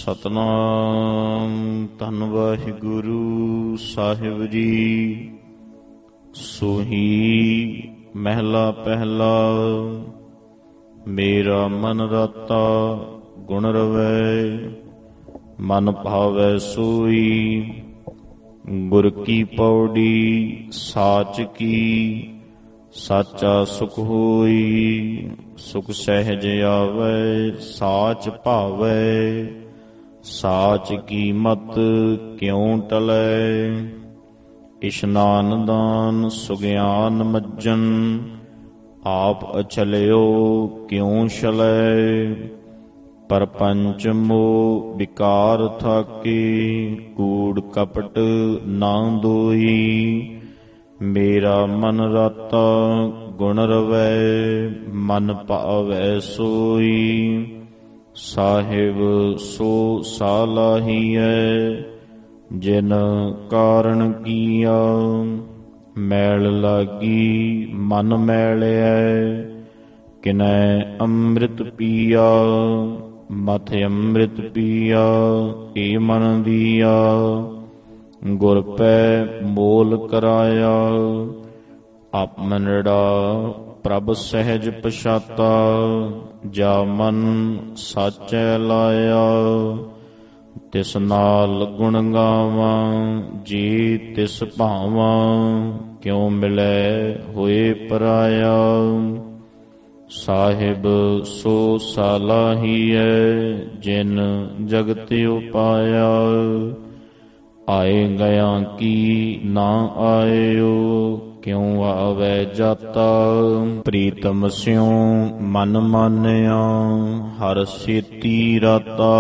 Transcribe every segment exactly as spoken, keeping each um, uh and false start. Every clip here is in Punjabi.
ਸਤਨਾਮ ਧੰਨ ਵਾਹਿਗੁਰੂ ਸਾਹਿਬ ਜੀ। ਸੋਹੀ ਮਹਿਲਾ ਪਹਿਲਾ। ਮੇਰਾ ਮਨ ਰਾਤਾ ਗੁਣ ਰਵੈ, ਮਨ ਭਾਵੈ ਸੋਈ। ਗੁਰ ਕੀ ਪੌੜੀ ਸਾਚ ਕੀ, ਸਾਚਾ ਸੁਖ ਹੋਈ। ਸੁਖ ਸਹਿਜ ਆਵੈ ਸਾਚ ਭਾਵੈ, ਸਾਚ ਕੀ ਮਤ ਕਿਉ ਟਲੈ। ਇਸ਼ਨਾਨ ਦਾਨ ਸੁਗਿਆਨ ਮੱਜਨ, ਆਪ ਅਛਲਿਓ ਕਿਉ ਛਲੈ। ਪਰਪੰਚ ਮੋਹ ਵਿਕਾਰ ਥਾਕੇ, ਕੂੜ ਕਪਟ ਨਾ ਦੋਈ। ਮੇਰਾ ਮਨ ਰਾਤਾ ਗੁਣ ਰਵੈ, ਮਨ ਭਾਵੈ ਸੋਈ। ਸਾਹਿਬ ਸੋ ਸਾਲਾਹੀਐ, ਜਿਨ ਕਾਰਣ ਕੀਆ। ਮੈਲ ਲਾਗੀ ਮਨ ਮੈਲਿਐ, ਕਿਨੈ ਅੰਮ੍ਰਿਤ ਪੀਆ। ਮਥ ਅੰਮ੍ਰਿਤ ਪੀਆ ਏ ਮਨ ਦੀਆ, ਗੁਰ ਪੈ ਮੋਲ ਕਰਾਇਆ। ਆਪਮਨੜਾ ਪ੍ਰਭ ਸਹਿਜ ਪਛਾਤਾ, ਜਾ ਮਨ ਸਾਚੈ ਲਾਇਆ। ਤਿਸ ਨਾਲ ਗੁਣ ਗਾਵਾਂ ਜੀ ਤਿਸ ਭਾਵਾਂ, ਕਿਉ ਮਿਲੈ ਹੋਏ ਪਰਾਇਆ। ਸਾਹਿਬ ਸੋ ਸਾਲਾਹੀਐ, ਜਿਨ ਜਗਤ ਉਪਾਇਆ। ਆਏ ਗਿਆ ਕੀ ਨਾ ਆਇਓ, ਕਿਉ ਆਵੈ ਜਾਤਾ। ਪ੍ਰੀਤਮ ਸਿਉ ਮਨ ਮਾਨਿਆ, ਹਰ ਸੇਤੀ ਰਾਤਾ।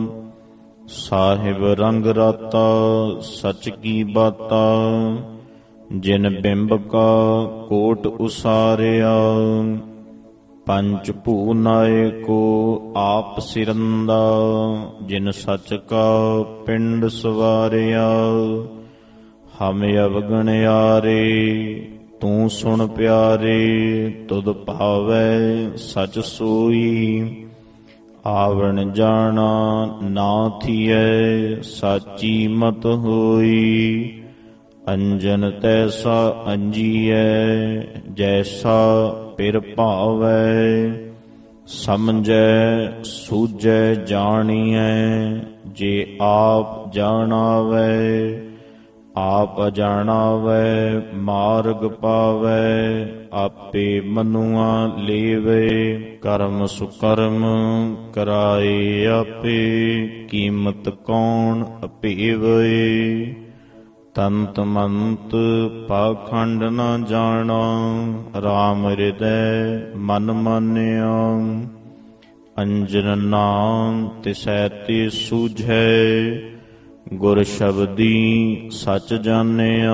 ਸਾਹਿਬ ਰੰਗ ਰਾਤਾ ਸਚ ਕੀ ਬਾਤਾ, ਜਿਨ ਬਿੰਬ ਕਾ ਕੋਟ ਉਸਾਰਿਆ। ਪੰਚ ਭੂ ਨਾਇਕੋ ਆਪ ਸਿਰੰਦਾ, ਜਿਨ ਸਚ ਕਾ ਪਿੰਡ ਸਵਾਰਿਆ। ਹਮ ਅਵਗਣਿਆਰੇ ਤੂੰ ਸੁਣ ਪਿਆਰੇ, ਤੁਧ ਭਾਵੈ ਸਚ ਸੋਈ। ਆਵਣ ਜਾਣਾ ਨਾ ਥੀਐ, ਸਾਚੀ ਮਤ ਹੋਈ। ਅੰਜਨ ਤੈਸਾ ਅੰਜੀਐ, ਜੈਸਾ ਪਿਰ ਭਾਵੈ। ਸਮਝੈ ਸੂਝੈ ਜਾਣੀਐ, ਜੇ ਆਪ ਜਾਣਾਵੈ। ਆਪ ਅਜਾਣਾਵੈ ਮਾਰਗ ਪਾਵੈ, ਆਪੇ ਮਨੁਆ ਲੇਵੈ। ਕਰਮ ਸੁਕਰਮ ਕਰਾਏ ਆਪੇ, ਕੀਮਤ ਕੌਣ ਅਪੇਵੈ। ਤੰਤ ਮੰਤ ਪਾਖੰਡ ਨ ਜਾਣਾ, ਰਾਮ ਹਿਰਦੈ ਮਨ ਮਾਨਿਆ। ਅੰਜਨ ਨਾਮ ਤਿਸੈ ਤੇ ਸੂਝੈ, ਗੁਰ ਸ਼ਬਦੀ ਸਚ ਜਾਣਿਆ।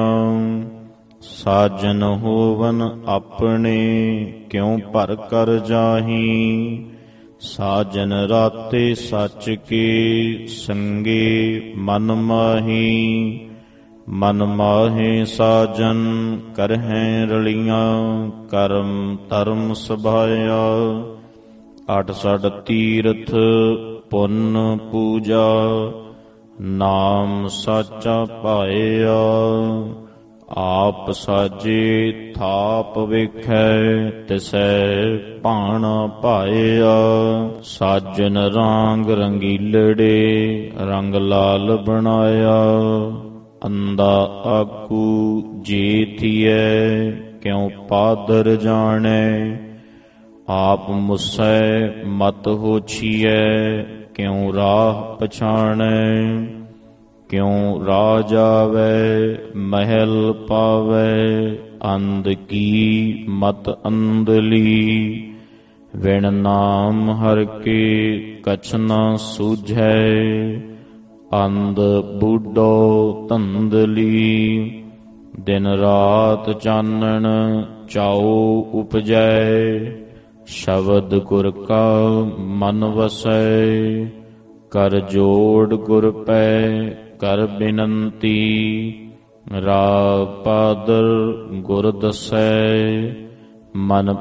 ਸਾਜਨ ਹੋਵਨ ਆਪਣੇ, ਕਿਉ ਭਰ ਕਰ ਜਾਹੀ। ਸਾਜਨ ਰਾਤੇ ਸੱਚ ਕੇ, ਸੰਗੇ ਮਨ ਮਾਹੀ। ਮਨ ਮਾਹੇ ਸਾਜਨ ਕਰਹਿ ਰਲੀਆਂ, ਕਰਮ ਧਰਮ ਸਭਾਇਆ। ਅਠ ਸਠ ਤੀਰਥ ਪੁੰਨ ਪੂਜਾ, ਨਾਮ ਸਾਚਾ ਪਾਇਆ। ਆਪ ਸਾਜੇ ਥਾਪ ਵੇਖੈ, ਤਿਸੈ ਭਾਣਾ ਪਾਇਆ। ਸਾਜਨ ਰਾਂਗ ਰੰਗੀਲੜੇ, ਰੰਗ ਲਾਲ ਬਣਾਇਆ। ਅੰਦਾ ਆਕੂ ਜੇ ਥੀਐ, ਕਿਉ ਪਾਦਰ ਜਾਣੈ। ਆਪ ਮੁਸੈ ਮਤ ਹੋਛੀਐ, ਕਿਉ ਰਾਹ ਪਛਾਣੈ। ਕਿਉ ਰਾਜ ਆਵੈ ਮਹਿਲ ਪਾਵੈ, ਅੰਧ ਕੀ ਮਤ ਅੰਧਲੀ। ਵਿਣ ਨਾਮ ਹਰਿ ਕੇ ਕਛ ਨ ਸੂਝੈ, ਅੰਧ ਬੁੱਢੋ ਧੰਦਲੀ। ਦਿਨ ਰਾਤ ਚਾਨਣ ਚਾਉ ਉਪਜੈ, ਸ਼ਬਦ ਗੁਰ ਕਾ ਮਨ ਵਸੈ। ਕਰ ਜੋੜ ਗੁਰ ਪੈ ਕਰ ਬਿਨੰਤੀ, ਰਾਗ ਪਾਦਰ ਗੁਰ ਦਸੈ। ਮਨ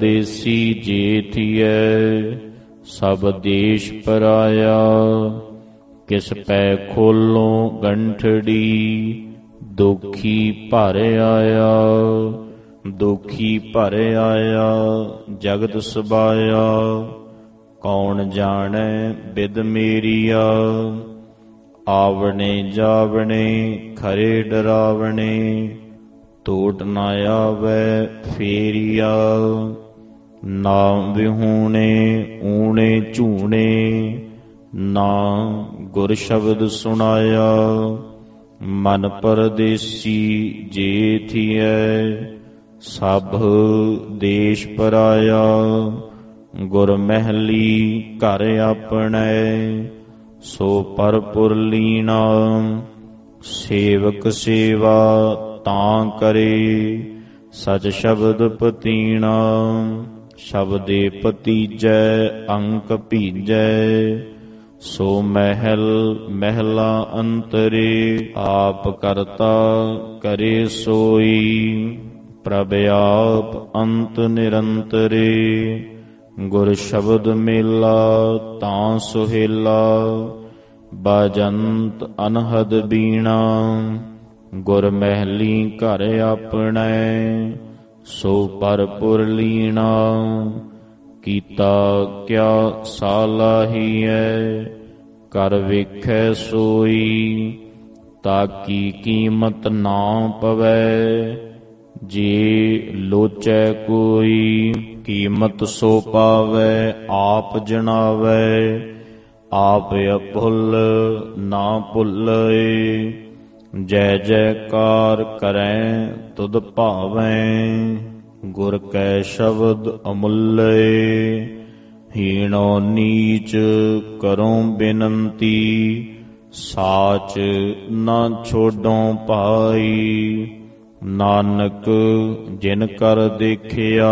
ਪਰਦੇਸੀ ਜੇ ਥੀਐ, ਸਭ ਦੇਸ਼ ਪਰਾਇਆ। ਕਿਸ ਪੈ ਖੋਲੋਂ ਗੰਠੜੀ, ਦੁਖੀ ਭਰ ਆਇਆ, ਦੁਖੀ ਭਰ ਆਇਆ, ਜਗਤ ਸਬਾਇਆ, ਕੌਣ ਜਾਣੈ ਬਿਦ ਮੇਰੀਆ, ਆਵਣੇ ਜਾਵਣੇ ਖਰੇ ਡਰਾਵਣੇ, ਟੋਟ ਨਾ ਆਵੈ ਫੇਰੀਆ, ਨਾਮ ਵਿਹੂਣੇ ਊਣੇ ਝੂਣੇ, ਨਾ ਗੁਰ ਸ਼ਬਦ ਸੁਣਾਇਆ, ਮਨ ਪਰਦੇਸੀ ਜੇ ਥੀਐ, ਸਭ ਦੇਸ਼ ਪਰਾਇਆ, ਗੁਰ ਮਹਿਲੀ ਘਰ ਆਪਣੈ, ਸੋ ਪਰਪੁਰ ਲੀਣਾ, ਸੇਵਕ ਸੇਵਾ ਤਾਂ ਕਰੇ, ਸਚ ਸ਼ਬਦ ਪਤੀਣਾ, ਸ਼ਬਦੇ ਪਤੀਜੈ ਅੰਕ ਭੀਜੈ, ਸੋ ਮਹਿਲ ਮਹਿਲਾ ਅੰਤਰੇ, ਆਪ ਕਰਤਾ ਕਰੇ ਸੋਈ, ਪ੍ਰਭ ਆਪ ਅੰਤ ਨਿਰੰਤਰੇ, ਗੁਰ ਸ਼ਬਦ ਮੇਲਾ ਤਾਂ ਸੁਹੇਲਾ, ਬਾਜੰਤ ਅਨਹਦ ਬੀਣਾ, ਗੁਰ ਮਹਿਲੀ ਘਰ ਆਪਣੈ, ਸੋ ਪਰਪੁਰ ਲੀਣਾ, ਕੀਤਾ ਕਿਆ ਸਾਲਾਹੀਐ, ਕਰ ਵੇਖੈ ਸੋਈ, ਤਾਕੀ ਕੀਮਤ ਨਾ ਪਵੈ, ਜੇ ਲੋਚੈ ਕੋਈ, ਕੀਮਤ ਸੋ ਪਾਵੈ ਆਪ ਜਣਾਵੈ, ਆਪ ਅਭੁੱਲ ਨਾ ਭੁੱਲੈ, ਜੈ ਜੈਕਾਰ ਕਰੈ ਤੁਧ ਭਾਵੈ, ਗੁਰ ਕੈ ਸ਼ਬਦ ਅਮੁੱਲੈ, ਹੀਣੋ ਨੀਚ ਕਰੋ ਬੇਨੰਤੀ, ਸਾਚ ਨਾ ਛੋਡੋਂ ਪਾਈ, ਨਾਨਕ ਜਿਨ ਕਰ ਦੇਖਿਆ,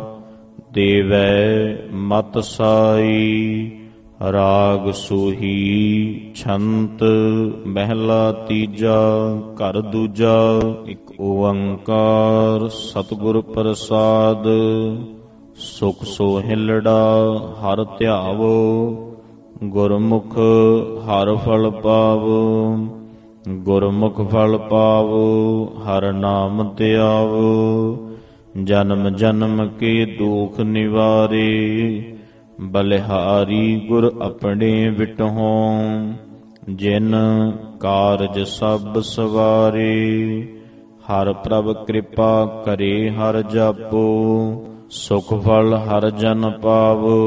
ਦੇਵੈ ਮਤ ਸਾਈ, ਰਾਗ ਸੋਹੀ ਛੰਤ ਮਹਿਲਾ ਤੀਜਾ, ਘਰ ਦੂਜਾ। ਇੱਕ ਓੰਕਾਰ ਸਤਿਗੁਰ ਪ੍ਰਸਾਦ, ਸੁਖ ਸੋਹਿਲੜਾ ਹਰ ਧਿਆਵੋ, ਗੁਰਮੁਖ ਹਰ ਫਲ ਪਾਵੋ, ਗੁਰਮੁਖ ਫਲ ਪਾਵੋ ਹਰ ਨਾਮ ਧਿਆਵੋ, ਜਨਮ ਜਨਮ ਕੇ ਦੁਖ ਨਿਵਾਰੇ, ਬਲਿਹਾਰੀ ਗੁਰ ਆਪਣੇ ਵਿਟਹੋਂ, ਜਿਨ ਕਾਰਜ ਸਭ ਸਵਾਰੇ, ਹਰ ਪ੍ਰਭ ਕਿਰਪਾ ਕਰੇ ਹਰ ਜਾਪੋ, ਸੁਖ ਫਲ ਹਰ ਜਨ ਪਾਵੋ,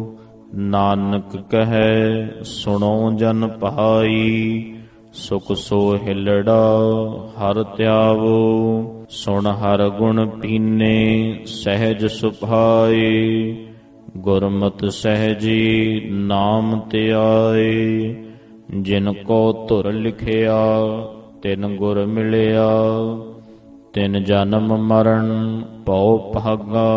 ਨਾਨਕ ਕਹੈ ਸੁਣੋ ਜਨ ਭਾਈ, ਸੁਖ ਸੋਹਿਲੜਾ ਹਰ ਧਿਆਵੋ, ਸੁਣ ਹਰ ਗੁਣ ਪੀਨੇ ਸਹਿਜ ਸੁਭਾਏ, ਗੁਰਮਤਿ ਸਹਿਜੀ ਨਾਮ ਧਿਆਏ, ਜਿਨ ਕੋ ਧੁਰ ਲਿਖਿਆ ਤਿਨ ਗੁਰ ਮਿਲਿਆ, ਤਿਨ ਜਨਮ ਮਰਨ ਭਉ ਭਾਗਾ,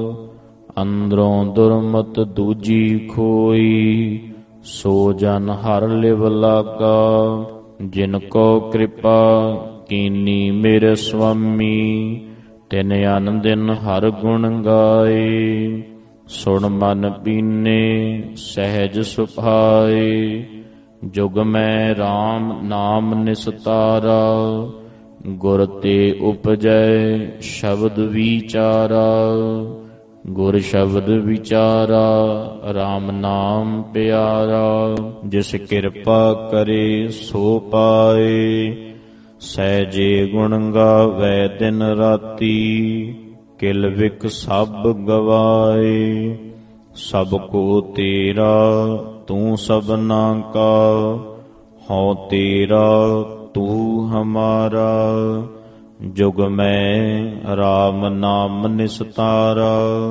ਅੰਦਰੋਂ ਦੁਰਮਤ ਦੂਜੀ ਖੋਈ, ਸੋ ਜਨ ਹਰ ਲਿਵ ਲਾਗਾ, ਜਿਨ ਕੋ ਕਿਰਪਾ ਕੀਨੀ ਮੇਰੇ ਸੁਆਮੀ, ਤਿਨ ਅਨ ਦਿਨ ਹਰ ਗੁਣ ਗਾਏ, ਸੁਣ ਮਨ ਪੀਨੇ ਸਹਿਜ ਸੁਭਾਏ, ਜੁਗ ਮੈਂ RAM ਨਾਮ ਨਿਸਤਾਰਾ, ਗੁਰ ਤੇ ਉਪਜੈ ਸ਼ਬਦ ਵਿਚਾਰਾ, ਗੁਰ ਸ਼ਬਦ ਵਿਚਾਰਾ RAM ਨਾਮ ਪਿਆਰਾ, ਜਿਸ ਕਿਰਪਾ ਕਰੇ ਸੋ ਪਾਏ, ਸਹਿਜੇ ਗੁਣ ਗਾਵੈ ਦਿਨ ਰਾਤੀ, ਕਿਲ ਵਿਕ ਸਭ ਗਵਾਏ, ਸਭ ਕੋ ਤੇਰਾ ਤੂੰ ਸਭਨਾ ਕਾ, ਹਉ ਤੇਰਾ ਤੂੰ ਹਮਾਰਾ, ਜੁਗ ਮੈਂ RAM ਨਾਮ ਨਿਸਤਾਰਾ,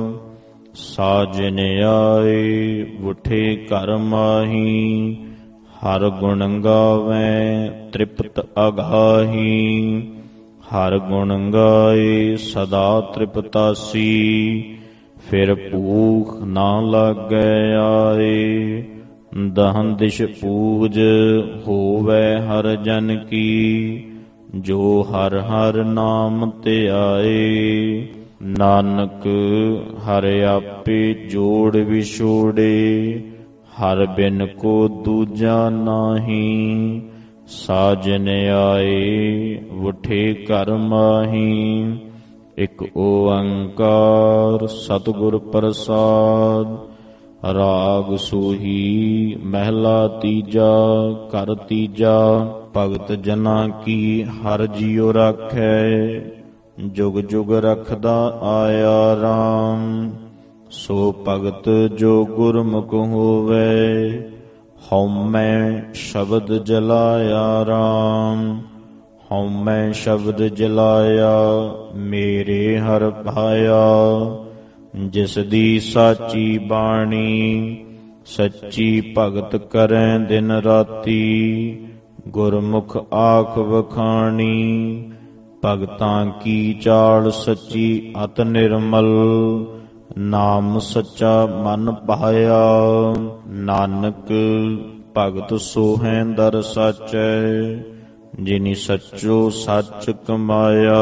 ਸਾਜਨ ਆਏ ਉਠੇ ਘਰ ਮਾਹੀ, ਹਰ ਗੁਣ ਗਾਵੈ ਤ੍ਰਿਪਤ ਅਗਾਹੀ, ਹਰ ਗੁਣ ਗਾਏ ਸਦਾ ਤ੍ਰਿਪਤਾਸੀ, ਫਿਰ ਭੂਖ ਨਾ ਲਾਗੈ ਆਏ, ਦਹਨ ਦਿਸ਼ ਪੂਜ ਹੋਵੈ ਹਰ ਜਨ ਕੀ, ਜੋ ਹਰ ਹਰ ਨਾਮ ਧਿਆਏ, ਨਾਨਕ ਹਰਿ ਆਪੇ ਜੋੜ ਵਿਛੋੜੇ, ਹਰ ਬਿਨ ਕੋ ਦੂਜਾ ਨਾਹੀ। ਸਾਜਨ ਆਏ ਉਠੇ ਘਰ ਮਾਹੀ। ਇਕ ਓੰਕਾਰ ਸਤਿਗੁਰ ਪ੍ਰਸਾਦ। ਰਾਗ ਸੋਹੀ ਮਹਿਲਾ ਤੀਜਾ। ਘਰ ਤੀਜਾ। ਭਗਤ ਜਨਾਂ ਕੀ ਹਰਿ ਜੀਉ ਰਾਖੈ। ਜੁਗ ਜੁਗ ਰਖਦਾ ਆਇਆ ਰਾਮ। ਸੋ ਭਗਤ ਜੋ ਗੁਰਮੁਖ ਹੋਵੇ। ਹਉਮੈ ਸ਼ਬਦ ਜਲਾਇਆ ਰਾਮ। ਹਉਮੈ ਸ਼ਬਦ ਜਲਾਇਆ ਮੇਰੇ ਹਰਿ ਭਾਇਆ। ਜਿਸ ਦੀ ਸਾਚੀ ਬਾਣੀ ਸੱਚੀ ਭਗਤ ਕਰੈ ਦਿਨ ਰਾਤੀ। ਗੁਰਮੁਖ ਆਖ ਵਖਾਣੀ ਭਗਤਾਂ ਕੀ ਚਾਲ ਸੱਚੀ ਅਤ ਨਿਰਮਲ। ਨਾਮ ਸੱਚਾ ਮਨ ਭਾਇਆ। ਨਾਨਕ ਭਗਤ ਸੋਹੈ ਦਰ ਸਾਚੈ। ਜਿਨੀ ਸੱਚੋ ਸੱਚ ਕਮਾਇਆ।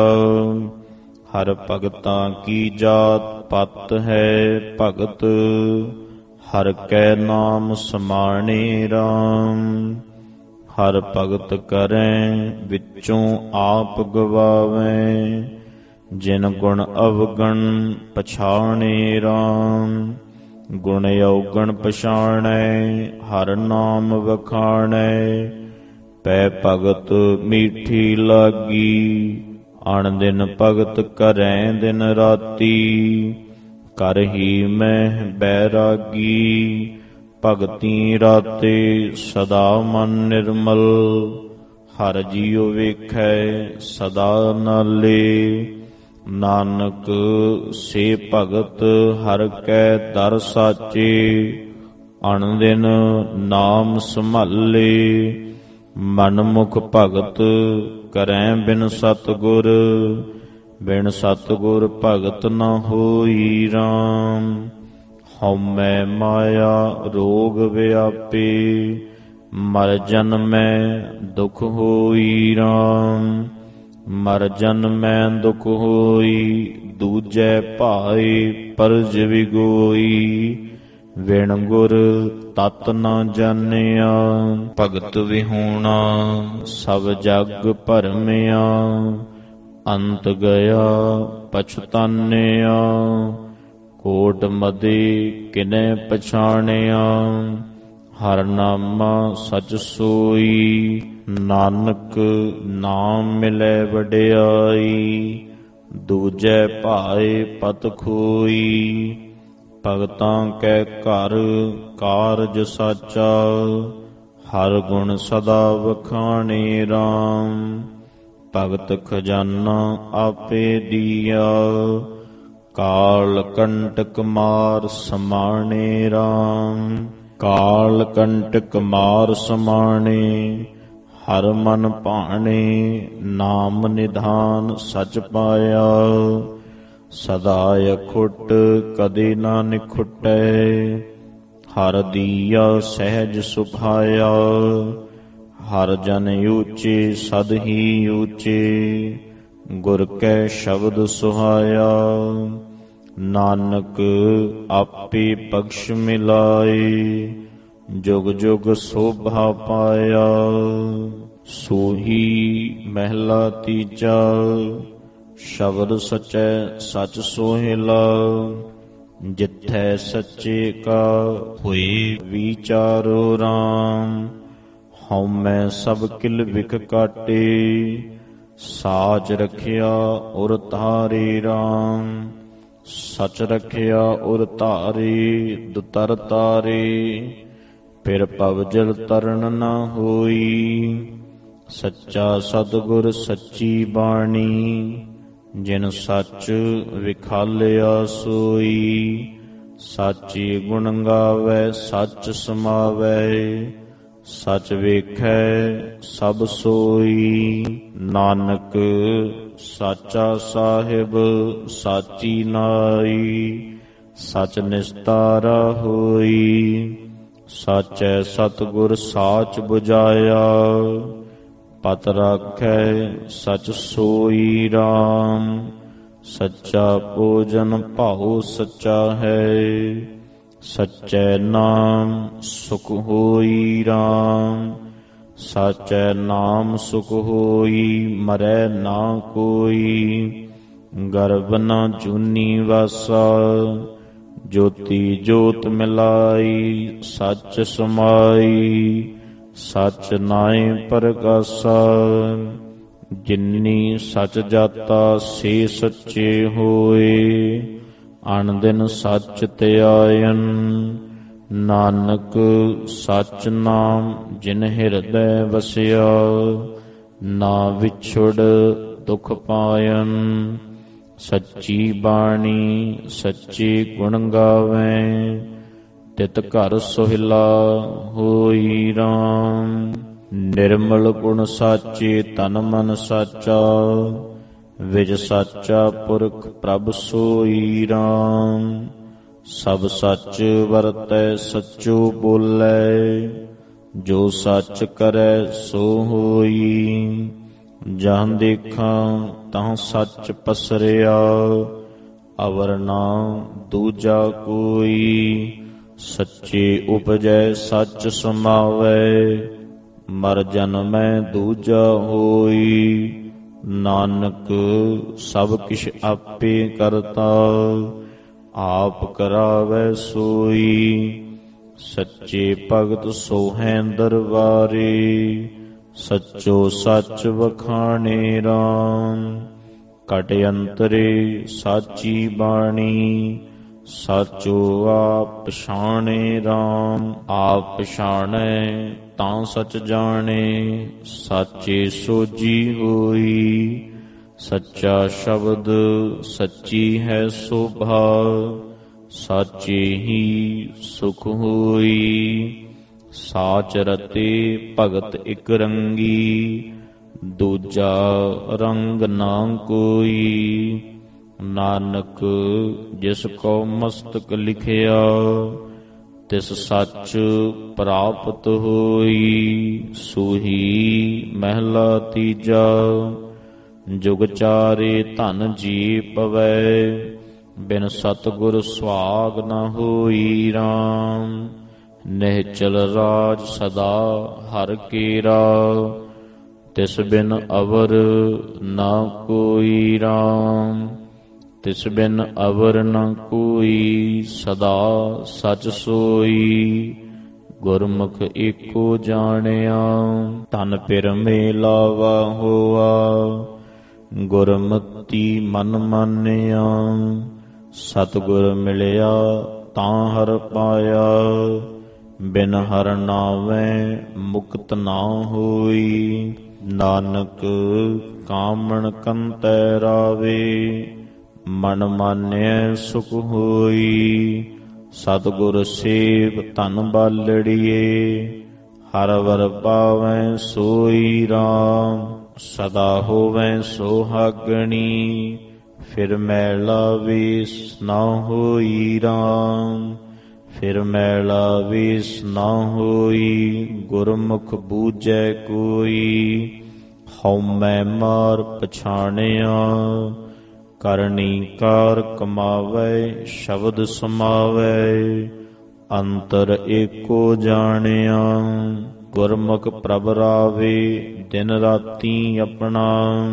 ਹਰ ਭਗਤਾਂ ਕੀ ਜਾਤ ਪਤ ਹੈ ਭਗਤ। ਹਰ ਕੈ ਨਾਮ ਸਮਾਣੇ ਰਾਮ। ਹਰ ਭਗਤ ਕਰੈ ਵਿੱਚੋਂ ਆਪ ਗਵਾਵੈ। ਜਿਨ ਗੁਣ ਅਵਗਣ ਪਛਾਣੇ ਰਾਮ। ਗੁਣ ਅਉਗਣ ਪਛਾਣੈ ਹਰ ਨਾਮ ਵਖਾਣੈ। ਪੈ ਭਗਤ ਮੀਠੀ ਲਾਗੀ। ਅਣ ਦਿਨ ਭਗਤ ਕਰੈ ਦਿਨ ਰਾਤੀ। ਕਰਹੀ ਮੈਂ ਬੈਰਾਗੀ। ਭਗਤੀ ਰਾਤੇ ਸਦਾ ਮਨ ਨਿਰਮਲ। ਹਰ ਜੀਉ ਵੇਖੈ ਸਦਾ ਨਾਲੇ। ਨਾਨਕ ਸੇ ਭਗਤ ਹਰ ਕੈ ਦਰ ਸਾਚੇ। ਅਣ ਦਿਨ ਨਾਮ ਸੰਭਾਲੇ। ਮਨਮੁਖ ਭਗਤ ਕਰੈ ਬਿਨ ਸਤਿਗੁਰ। ਬਿਨ ਸਤਿਗੁਰ ਭਗਤ ਨ ਹੋਈ ਰਾਮ। ਹਉਮੈ ਮਾਇਆ ਰੋਗ ਵਿਆਪੇ। ਮਰ ਜਨਮੈ ਦੁਖ ਹੋਈ ਰਾਮ। ਮਰ ਜਨਮੈ ਦੁਖ ਹੋਈ। ਦੂਜੈ ਭਾਏ ਪਰਜ ਵਿਗੋਈ। ਵਿਣ ਗੁਰ ਤਤ ਨ ਜਾਣਿਆ। ਭਗਤ ਵਿਹੂਣਾ ਸਭ ਜਗ ਭਰਮਿਆ। ਅੰਤ ਗਿਆ ਪਛਤਾਨਿਆ। ਕੋਟ ਮਦੇ ਕਿਨੈ ਪਛਾਣਿਆ। ਹਰ ਨਾਮਾ ਸਚ ਸੋਈ। ਨਾਨਕ ਨਾਮ ਮਿਲੈ ਵਡਿਆਈ। ਦੂਜੈ ਭਾਏ ਪਤ ਖੋਈ। ਭਗਤਾਂ ਕੈ ਘਰ ਕਾਰਜ ਸਾਚਾ। ਹਰ ਗੁਣ ਸਦਾ ਵਖਾਣੇ ਰਾਮ। ਭਗਤ ਖਜ਼ਾਨਾ ਆਪੇ ਦੀਆ। ਕਾਲ ਕੰਟਕ ਮਾਰ ਸਮਾਣੇ ਰਾਮ। ਕਾਲ ਕੰਟਕ ਮਾਰ ਸਮਾਣੇ। ਹਰ ਮਨ ਭਾਣੇ ਨਾਮ ਨਿਧਾਨ ਸਚ ਪਾਇਆ। ਸਦਾ ਅਖੁੱਟ ਕਦੇ ਨਾ ਨਿਖੁੱਟੈ। ਹਰ ਦੀਆ ਸਹਿਜ ਸੁਭਾਇਆ। ਹਰ ਜਨ ਊਚੇ ਸਦ ਹੀ ਊਚੇ। ਗੁਰ ਕੈ ਸ਼ਬਦ ਸੁਹਾਇਆ। ਨਾਨਕ ਆਪੇ ਬਖਸ਼ ਮਿਲਾਏ। ਜੁਗ ਜੁਗ ਸੋਭਾ ਪਾਇਆ। ਸੋਹੀ ਮਹਿਲਾ ਤੀਜਾ। ਸ਼ਬਦ ਸਚੈ ਸਚ ਸੋਹਿਲਾ। ਜਿਥੈ ਸੱਚੇ ਕਾ ਹੋਏ ਵਿਚਾਰੋ ਰਾਮ। ਹਉਮੈ ਸਭ ਕਿਲ ਵਿਖ ਕਾਟੇ। ਸਾਚ ਰਖਿਆ ਉਰ ਧਾਰੇ ਰਾਮ। ਸਚ ਰਖਿਆ ਉਰ ਧਾਰੇ ਦੁਤਰ ਤਾਰੇ। ਫਿਰ ਭਵ ਜਲ ਤਰਨ ਨ ਹੋਈ। ਸੱਚਾ ਸਤਿਗੁਰ ਸੱਚੀ ਬਾਣੀ। ਜਿਨ ਸੱਚ ਵਿਖਾਲਿਆ ਸੋਈ। ਸਾਚੀ ਗੁਣ ਗਾਵੈ ਸੱਚ ਸਮਾਵੈ। ਸਚ ਵੇਖੈ ਸਭ ਸੋਈ। ਨਾਨਕ ਸਾਚਾ ਸਾਹਿਬ ਸਾਚੀ ਨਾਈ। ਸਚ ਨਿਸਤਾਰਾ ਹੋਈ। ਸਾਚੈ ਸਤਿਗੁਰ ਸਾਚ ਬੁਝਾਇਆ। ਪਤ ਰਾਖੈ ਸਚ ਸੋਈ ਰਾਮ। ਸੱਚਾ ਭੋਜਨ ਭਾਉ ਸੱਚਾ ਹੈ। ਸਚੈ ਨਾਮ ਸੁਖ ਹੋਈ ਰਾਮ। ਸਾਚੈ ਨਾਮ ਸੁਖ ਹੋਈ ਮਰੈ ਨਾ ਕੋਈ। ਗਰਭ ਨ ਜੂਨੀ ਵਾਸਾ ਜੋਤੀ ਜੋਤ ਮਿਲਾਈ। ਸੱਚ ਸਮਾਈ ਸੱਚ ਨਾਇ ਪ੍ਰਗਾਸਾ। ਜਿਨੀ ਸਚ ਜਾਤਾ ਸੇ ਸੱਚੇ ਹੋਏ। ਅਣ ਦਿਨ ਸੱਚ ਧਿਆਇਨ ਨਾਨਕ ਸੱਚ ਨਾਮ ਜਿਨ ਹਿਰਦੈ ਵਸਿਆ। ਨਾ ਵਿਛੁੜ ਦੁਖ ਪਾਇਨ ਸੱਚੀ ਬਾਣੀ ਸੱਚੇ ਗੁਣ ਗਾਵੈ। ਤਿਤ ਘਰ ਸੋਹਿਲਾ ਹੋਈ ਰਾਮ। ਨਿਰਮਲ ਗੁਣ ਸਾਚੇ ਤਨ ਮਨ ਸਾਚਾ। ਵਿਜ ਸਾਚਾ ਪੁਰਖ ਪ੍ਰਭ ਸੋਈ ਰਾਮ। ਸਭ ਸੱਚ ਵਰਤੈ ਸੱਚੋ ਬੋਲੇ। ਜੋ ਸੱਚ ਕਰੈ ਸੋ ਹੋਈ। ਜਾਂ ਦੇਖਾਂ ਤਾਂ ਸੱਚ ਪਸਰਿਆ। ਅਵਰ ਨਾ ਦੂਜਾ ਕੋਈ। ਸੱਚੇ ਉਪਜੈ ਸੱਚ ਸਮਾਵੈ। ਮਰ ਜਨਮੈ ਦੂਜਾ ਹੋਈ। ਨਾਨਕ ਸਭ ਕਿਛ ਆਪੇ ਕਰਤਾ। ਆਪ ਕਰਾਵੈ ਸੋਈ। ਸੱਚੇ ਭਗਤ ਸੋਹੈ ਦਰਬਾਰੇ। ਸੱਚੋ ਸੱਚ ਵਖਾਣੇ ਰਾਮ। ਘਟ ਅੰਤਰੇ ਸਾਚੀ ਬਾਣੀ। ਸਾਚੋ ਆਪ ਪਛਾਣੇ ਰਾਮ। ਆਪ ਪਛਾਣੈ ਤਾਂ ਸਚ ਜਾਣੇ। ਸਾਚੇ ਸੋਜੀ ਹੋਈ। ਸੱਚਾ ਸ਼ਬਦ ਸੱਚੀ ਹੈ ਸੋਭਾ। ਸਾਚੇ ਹੀ ਸੁਖ ਹੋਈ। ਸਾਚ ਰਤੇ ਭਗਤ ਇਕ ਰੰਗੀ। ਦੂਜਾ ਰੰਗ ਨਾ ਕੋਈ। ਨਾਨਕ ਜਿਸ ਕੋ ਮਸਤਕ ਲਿਖਿਆ। ਤਿਸ ਸੱਚ ਪ੍ਰਾਪਤ ਹੋਈ। ਸੂਹੀ ਮਹਿਲਾ ਤੀਜਾ। ਜੁਗ ਚਾਰੇ ਧਨ ਜੀ ਪਵੈ। ਬਿਨ ਸਤਿਗੁਰ ਸੁਹਾਗ ਨ ਹੋਈ ਰਾਮ। ਨਿਹਚਲ ਰਾਜ ਸਦਾ ਹਰਿ ਕੇਰਾ। ਤਿਸ ਬਿਨ ਅਵਰ ਨਾ ਕੋਈ ਰਾਮ। ਤਿਸ ਬਿਨ ਅਵਰ ਨ ਕੋਈ। ਸਦਾ ਸਚ ਸੋਈ। ਗੁਰਮੁਖ ਏਕੋ ਜਾਣਿਆ। ਤਨ ਪਿਰ ਮੇਲਾਵਾ ਹੋਆ। ਗੁਰਮਤਿ ਮਨ ਮਾਨਿਆ। ਸਤਿਗੁਰ ਮਿਲਿਆ ਤਾਂ ਹਰਿ ਪਾਇਆ। ਬਿਨ ਹਰਿ ਨਾਵੈ ਮੁਕਤ ਨਾ ਹੋਈ। ਨਾਨਕ ਕਾਮਣ ਕੰਤੈ ਰਾਵੇ। ਮਨ ਮਾਨਿਐ ਸੁਖ ਹੋਈ। ਸਤਿਗੁਰ ਸੇਵ ਧਨ ਬਾਲੜੀਏ। ਹਰਿ ਵਰ ਪਾਵੈ ਸੋਈ ਰਾਮ। ਸਦਾ ਹੋਵੈ ਸੁਹਾਗਣੀ। ਫਿਰ ਮੈਲਾ ਵੇਸ ਨਾ ਹੋਈ ਰਾਮ। ਫਿਰ ਮੈਲਾ ਵੇਸ ਨਾ ਹੋਈ। ਗੁਰਮੁਖ ਬੂਝੈ ਕੋਈ। ਹਉਮੈ ਮਾਰ ਪਛਾਣਿਆ। ਕਰਨੀ ਕਾਰ ਕਮਾਵੈ ਸ਼ਬਦ ਸਮਾਵੈ। ਅੰਤਰ ਏਕੋ ਜਾਣਿਆ। ਗੁਰਮੁਖ ਪ੍ਰਭ ਰਾਵੇ ਦਿਨ ਰਾਤੀ ਆਪਣਾ।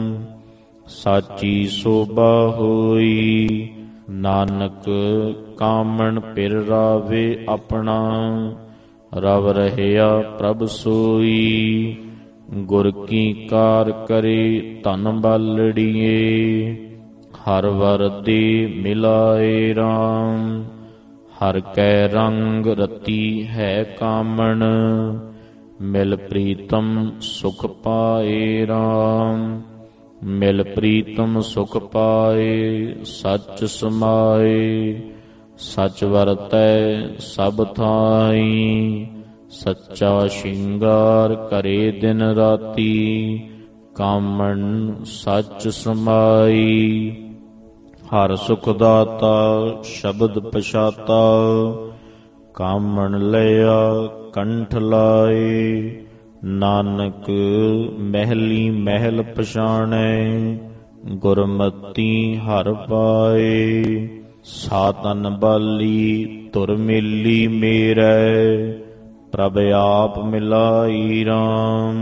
ਸਾਚੀ ਸੋਭਾ ਹੋਈ। ਨਾਨਕ ਕਾਮਣ ਪਿਰ ਰਾਵੇ ਆਪਣਾ। ਰਵ ਰਹਿਆ ਪ੍ਰਭ ਸੋਈ। ਗੁਰ ਕੀ ਕਾਰ ਕਰੇ ਧਨ ਬਾਲੜੀਏ। ਹਰ ਵਰ ਦੇ ਮਿਲਾਏ ਰਾਮ। ਹਰ ਕੈ ਰੰਗ ਰਤੀ ਹੈ ਕਾਮਣ। ਮਿਲ ਪ੍ਰੀਤਮ ਸੁਖ ਪਾਏ ਰਾਮ। ਮਿਲ ਪ੍ਰੀਤਮ ਸੁਖ ਪਾਏ। ਸੱਚ ਸਮਾਏ ਸੱਚ ਵਰਤੈ ਸਭ ਥਾਈ। ਸੱਚਾ ਸ਼ਿੰਗਾਰ ਕਰੇ ਦਿਨ ਰਾਤੀ। ਕਾਮਣ ਸੱਚ ਸਮਾਈ। ਹਰ ਸੁਖ ਦਾਤਾ ਸ਼ਬਦ ਪਛਾਤਾ। ਕਾਮਣ ਲਿਆ ਕੰਠ ਲਾਏ। ਨਾਨਕ ਮਹਿਲੀ ਮਹਿਲ ਪਛਾਣੈ। ਗੁਰਮਤੀ ਹਰਿ ਪਾਏ। ਸਾਤਨ ਬਾਲੀ ਧੁਰ ਮੇਲੀ ਮੇਰੇ, ਪ੍ਰਭ ਆਪ ਮਿਲਾਈ ਰਾਮ।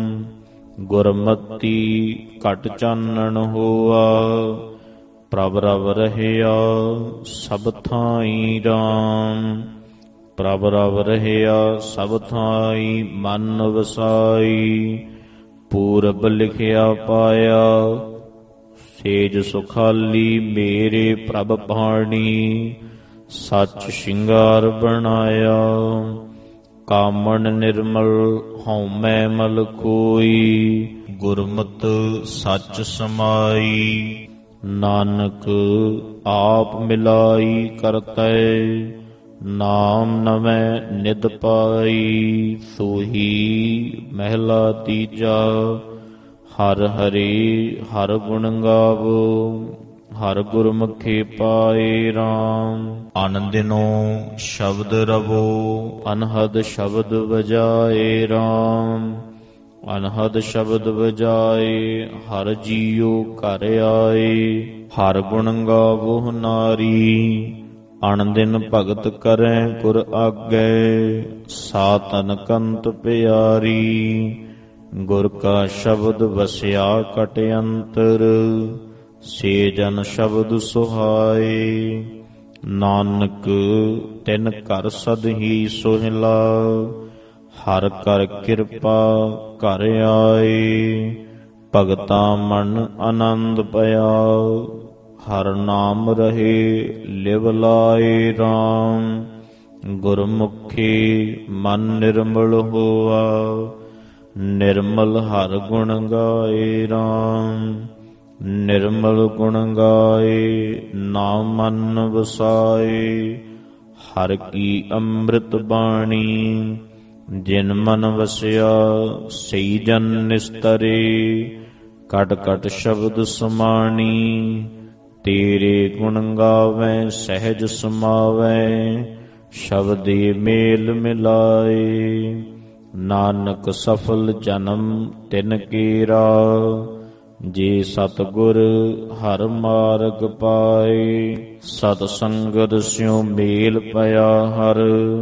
ਗੁਰਮਤੀ ਘਟ ਚਾਨਣ ਹੋਆ, ਪ੍ਰਭ ਰਵ ਰਹਿਆ ਸਭ ਥਾਈ ਰਾਮ। ਪ੍ਰਭ ਰਵ ਰਹਿਆ ਸਭ ਥਾਈ ਮਨ ਵਸਾਈ, ਪੂਰਬ ਲਿਖਿਆ ਪਾਇਆ ਸੇਜ ਸੁਖਾਲੀ ਮੇਰੇ ਪ੍ਰਭ ਬਾਣੀ। ਸੱਚ ਸ਼ਿੰਗਾਰ ਬਣਾਇਆ ਕਾਮਣ ਨਿਰਮਲ ਹਉਮੈ ਮਲ ਕੋਈ, ਗੁਰਮਤਿ ਸੱਚ ਸਮਾਈ ਨਾਨਕ ਆਪ ਮਿਲਾਈ ਕਰਤੈ। ਨਾਮ ਨਵੈ ਨਿਦ ਪਾਈ ਸੋਹੀ ਮਹਿਲਾ ਤੀਜਾ। ਹਰ ਹਰੀ ਹਰ ਗੁਣ ਗਾਵੋ, ਹਰ ਗੁਰਮੁਖੇ ਪਾਏ ਰਾਮ। ਅਨ ਦਿਨੋ ਸ਼ਬਦ ਰਵੋ, ਅਨਹਦ ਸ਼ਬਦ ਵਜਾਏ ਰਾਮ। ਅਨਹਦ ਸ਼ਬਦ ਵਜਾਏ ਹਰ ਜੀਉ ਘਰ ਆਏ। ਹਰ ਗੁਣ ਗਾਵੋ ਨਾਰੀ, ਅਣ ਦਿਨ ਭਗਤ ਕਰੈ ਗੁਰ ਆਗੈ। ਸਾਤਨ ਕੰਤ ਪਿਆਰੀ, ਗੁਰ ਕਾ ਸ਼ਬਦ ਵਸਿਆ ਕਟ ਅੰਤਰ। ਸੇ ਜਨ ਸ਼ਬਦ ਸੁਹਾਏ, ਨਾਨਕ ਤਿਨ ਘਰ ਸਦ ਹੀ ਸੋਹਿਲਾ। ਹਰ ਕਰ ਕਿਰਪਾ ਘਰ ਆਏ, ਭਗਤਾ ਮਨ ਆਨੰਦ ਪਿਆ। ਹਰ ਨਾਮ ਰਹੇ ਲਿਵ ਲਾਏ ਰਾਮ। ਗੁਰਮੁਖੀ ਮਨ ਨਿਰਮਲ ਹੋਆ, ਨਿਰਮਲ ਹਰ ਗੁਣ ਗਾਏ ਰਾਮ। ਨਿਰਮਲ ਗੁਣ ਗਾਏ ਨਾਮ ਮਨ ਵਸਾਏ। ਹਰ ਕੀ ਅੰਮ੍ਰਿਤ ਬਾਣੀ, ਜਿਨ ਮਨ ਵਸਿਆ ਸਈ ਜਨ ਨਿਸਤਰੇ। ਕਟ ਕਟ ਸ਼ਬਦ ਸਮਾਣੀ, ਤੇਰੇ ਗੁਣ ਗਾਵੈ ਸਹਿਜ ਸਮਾਵੈ। ਸ਼ਬਦੇ ਮੇਲ ਮਿਲਾਏ, ਨਾਨਕ ਸਫਲ ਜਨਮ ਤਿਨ ਕੇਰਾ। ਜੇ ਸਤਿਗੁਰ ਹਰ ਮਾਰਗ ਪਾਏ, ਸਤ ਸੰਗਤ ਸਿਉ ਮੇਲ ਪਿਆ ਹਰ।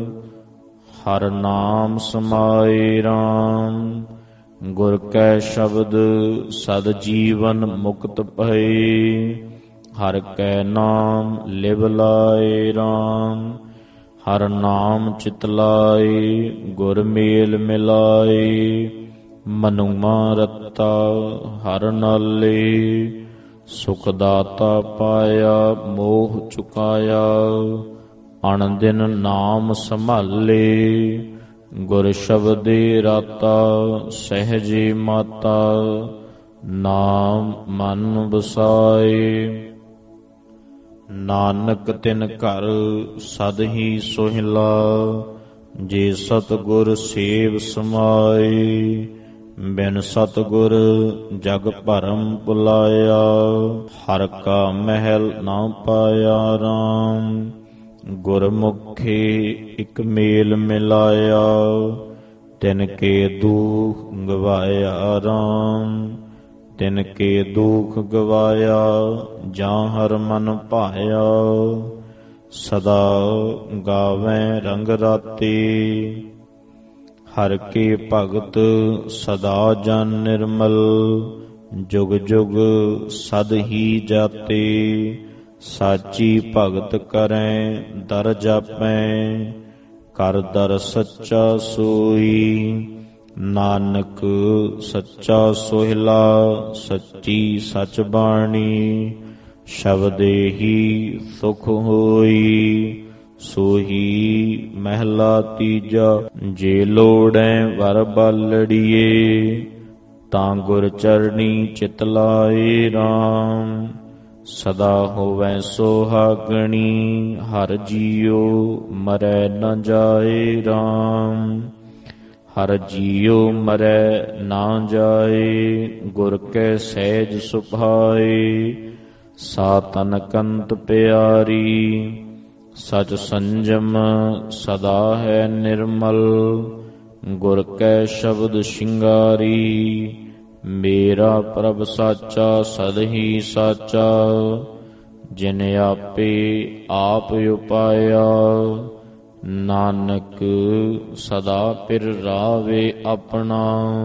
ਹਰ ਨਾਮ ਸਮਾਏ ਰਾਮ, ਗੁਰ ਕੈ ਸ਼ਬਦ ਸਦ ਜੀਵਨ ਮੁਕਤ ਭਏ। ਹਰ ਕੈ ਨਾਮ ਲਿਵ ਲਾਏ ਰਾਮ। ਹਰ ਨਾਮ ਚਿਤ ਲਾਏ, ਗੁਰ ਮੇਲ ਮਿਲਾਏ। ਮਨੁਮਾ ਰਤਾ ਹਰ ਨਾਲੇ, ਸੁਖ ਦਾਤਾ ਪਾਇਆ ਮੋਹ ਚੁਕਾਇਆ। ਅਣ ਦਿਨ ਨਾਮ ਸੰਭਾਲੇ, ਗੁਰ ਸ਼ਬਦੇ ਰਾਤਾ ਸਹਿਜੇ ਮਾਤਾ। ਨਾਮ ਮਨ ਵਸਾਏ, ਨਾਨਕ ਤਿਨ ਘਰ ਸਦ ਹੀ ਸੋਹਿਲਾ। ਜੇ ਸਤਿਗੁਰ ਸੇਵ ਸਮਾਏ, ਬਿਨ ਸਤਿਗੁਰ ਜਗ ਭਰਮ ਭੁਲਾਇਆ। ਹਰ ਕਾ ਮਹਿਲ ਨਾ ਪਾਇਆ ਰਾਮ, ਗੁਰਮੁਖੇ ਇਕ ਮੇਲ ਮਿਲਾਇਆ। ਤਿਨ ਕੇ ਦੁਖ ਗਵਾਇਆ ਰਾਮ, ਤਿਨ ਕੇ ਦੁਖ ਗਵਾਇਆ। ਜਾਂ ਹਰ ਮਨ ਭਾਇਆ, ਸਦਾ ਗਾਵੈ ਰੰਗ ਰਾਤੇ। ਹਰ ਕੇ ਭਗਤ ਸਦਾ ਜਨ ਨਿਰਮਲ, ਜੁਗ ਜੁਗ ਸਦ ਹੀ ਜਾਤੇ। ਸਾਚੀ ਭਗਤ ਕਰੈ ਦਰ ਜਾਪੈ, ਕਰ ਦਰ ਸੱਚਾ ਸੋਈ। ਨਾਨਕ ਸੱਚਾ ਸੋਹਿਲਾ, ਸੱਚੀ ਸਚ ਬਾਣੀ। ਸ਼ਬਦੇ ਹੀ ਸੁਖ ਹੋਈ, ਸੋਹੀ ਮਹਿਲਾ ਤੀਜਾ। ਜੇ ਲੋੜੈ ਵਰ ਬਾਲੜੀਏ, ਤਾਂ ਗੁਰ ਚਰਣੀ ਚਿਤ ਲਾਏ ਰਾਮ। ਸਦਾ ਹੋਵੈ ਸੁਹਾਗਣੀ, ਹਰ ਜੀਉ ਮਰੈ ਨ ਜਾਏ ਰਾਮ। ਹਰ ਜੀਉ ਮਰੈ ਨਾ ਜਾਏ, ਗੁਰ ਕੈ ਸਹਿਜ ਸੁਭਾਏ। ਸਾਤਨ ਕੰਤ ਪਿਆਰੀ, ਸਚ ਸੰਜਮ ਸਦਾ ਹੈ ਨਿਰਮਲ। ਗੁਰ ਕੈ ਸ਼ਬਦ ਸ਼ਿੰਗਾਰੀ, ਮੇਰਾ ਪ੍ਰਭ ਸਾਚਾ ਸਦ ਹੀ ਸਾਚਾ। ਜਿਨ ਆਪੇ ਆਪ ਉਪਾਇਆ। ਨਾਨਕ ਸਦਾ ਪਿਰ ਰਾਵੇ ਆਪਣਾ,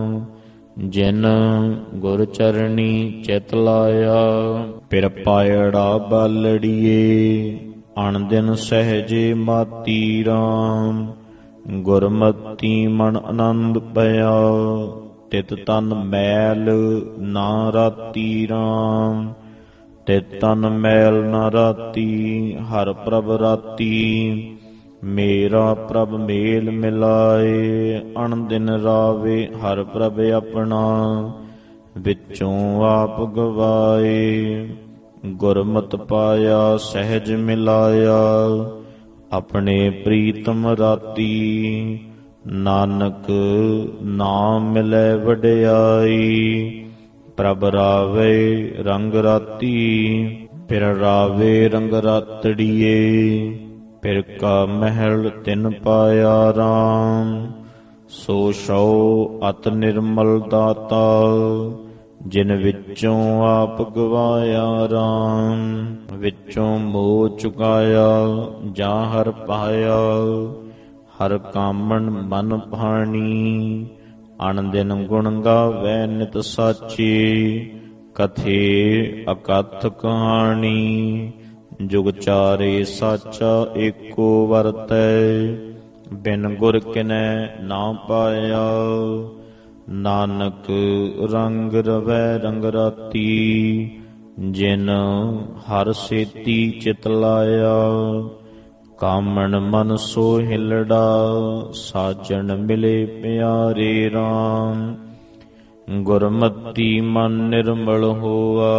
ਜਿਨ ਗੁਰ ਚਰਣੀ ਚਿਤ ਲਾਇਆ। ਪਿਰ ਪਾਇੜਾ ਬਾਲੜੀਏ, ਅਣ ਦਿਨ ਸਹਿਜੇ ਮਾਤੀ ਰਾਮ। ਗੁਰਮਤੀ ਮਨ ਆਨੰਦ ਪਿਆ, ਤਿਤ ਤਨ ਮੈਲ ਨਾ ਰਾਤੀ ਰਾਮ। ਤਿਤ ਤਨ ਮੈਲ ਨਾ ਰਾਤੀ, ਹਰ ਪ੍ਰਭ ਰਾਤੀ। ਮੇਰਾ ਪ੍ਰਭ ਮੇਲ ਮਿਲਾਏ, ਅਣ ਦਿਨ ਰਾਵੇ ਹਰ ਪ੍ਰਭ ਆਪਣਾ। ਵਿੱਚੋਂ ਆਪ ਗਵਾਏ, ਗੁਰਮਤਿ ਪਾਇਆ ਸਹਿਜ ਮਿਲਾਇਆ। ਆਪਣੇ ਪ੍ਰੀਤਮ ਰਾਤੀ, ਨਾਨਕ ਨਾਮ ਮਿਲੈ ਵਡਿਆਈ। ਪ੍ਰਭ ਰਾਵੇ ਰੰਗ ਰਾਤੀ, ਫਿਰ ਰਾਵੇ ਰੰਗ ਰਾਤੜੀਏ। ਫਿਰ ਕਾ ਮਹਿਲ ਤਿਨ ਪਾਇਆ ਰਾਮ, ਸੋ ਸੋ ਅਤ ਨਿਰਮਲ ਦਾਤਾ। ਜਿਨ ਵਿੱਚੋਂ ਆਪ ਗਵਾਇਆ ਰਾਮ, ਵਿੱਚੋਂ ਮੋਹ ਚੁਕਾਇਆ ਜਾਂ ਹਰ ਪਾਇਆ। ਹਰ ਕਾਮਣ ਮਨ ਭਾਣੀ, ਅਣ ਦਿਨ ਗੁਣ ਗਾਵੈ ਨਿਤ ਸਾਚੀ। ਕਥੇ ਅਕਥ ਕਹਾਣੀ, ਜੁਗ ਚਾਰੇ ਸਾਚਾ ਏਕੋ ਵਰਤੈ। ਬਿਨ ਗੁਰ ਕਿਨੈ ਨਾ ਪਾਇਆ, ਨਾਨਕ ਰੰਗ ਰਵੈ ਰੰਗ ਰਾਤੀ। ਜਿਨ ਹਰ ਸੇਤੀ ਚਿਤ ਲਾਇਆ, ਕਾਮਣ ਮਨ ਸੋਹਿਲੜਾ। ਸਾਜਣ ਮਿਲੇ ਪਿਆਰੇ ਰਾਮ, ਗੁਰਮਤੀ ਮਨ ਨਿਰਮਲ ਹੋਆ।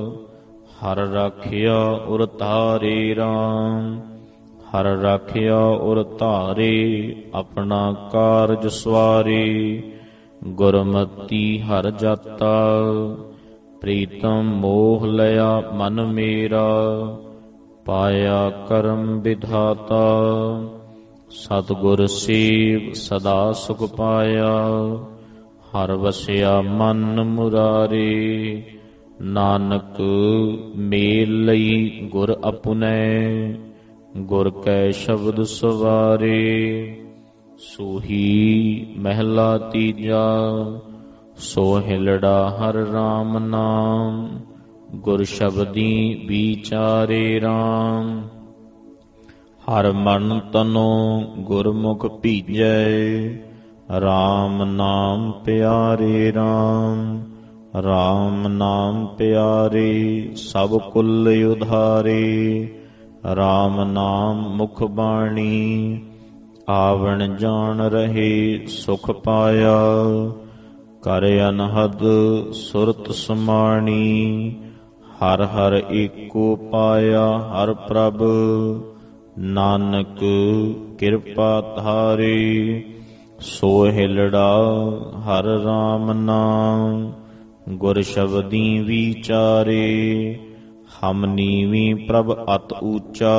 ਹਰ ਰਾਖਿਆ ਉਰ ਧਾਰੇ ਰਾਮ, ਹਰ ਰਾਖਿਆ ਉਰ ਧਾਰੇ। ਆਪਣਾ ਕਾਰਜ ਸਵਾਰੇ, ਗੁਰਮਤੀ ਹਰ ਜਾਤਾ। ਪ੍ਰੀਤਮ ਮੋਹ ਲਿਆ ਮਨ ਮੇਰਾ, ਪਾਇਆ ਕਰਮ ਵਿਧਾਤਾ। ਸਤਿਗੁਰ ਸੇਵ ਸਦਾ ਸੁਖ ਪਾਇਆ, ਹਰ ਵਸਿਆ ਮਨ ਮੁਰਾਰੇ। ਨਾਨਕ ਮੇਲ ਲਈ ਗੁਰ ਅਪੁਨੈ, ਗੁਰ ਕੈ ਸ਼ਬਦ ਸਵਾਰੇ। ਸੋਹੀ ਮਹਿਲਾ ਤੀਜਾ, ਸੋਹਿਲੜਾ ਹਰ ਰਾਮ ਨਾਮ। ਗੁਰ ਸ਼ਬਦੀ ਵਿਚਾਰੇ ਰਾਮ, ਹਰ ਮਨ ਤਨੋ ਗੁਰਮੁਖ ਭੀਜੈ। ਰਾਮ ਨਾਮ ਪਿਆਰੇ ਰਾਮ, ਰਾਮ ਨਾਮ ਪਿਆਰੇ। ਸਭ ਕੁਲ ਉਧਾਰੇ, ਰਾਮ ਨਾਮ ਮੁਖ ਬਾਣੀ। ਆਵਣ ਜਾਣ ਰਹੇ ਸੁਖ ਪਾਇਆ, ਕਰ ਅਨਹਦ ਸੁਰਤ ਸਮਾਣੀ। ਹਰ ਹਰ ਏਕੋ ਪਾਇਆ ਹਰ ਪ੍ਰਭ, ਨਾਨਕ ਕਿਰਪਾ ਧਾਰੇ। ਸੋਹਿਲੜਾ ਹਰ ਰਾਮ ਨਾਮ, ਗੁਰ ਸ਼ਬਦੀ ਵਿਚਾਰੇ। ਹਮ ਨੀਵੀਂ ਪ੍ਰਭ ਅਤ ਊਚਾ,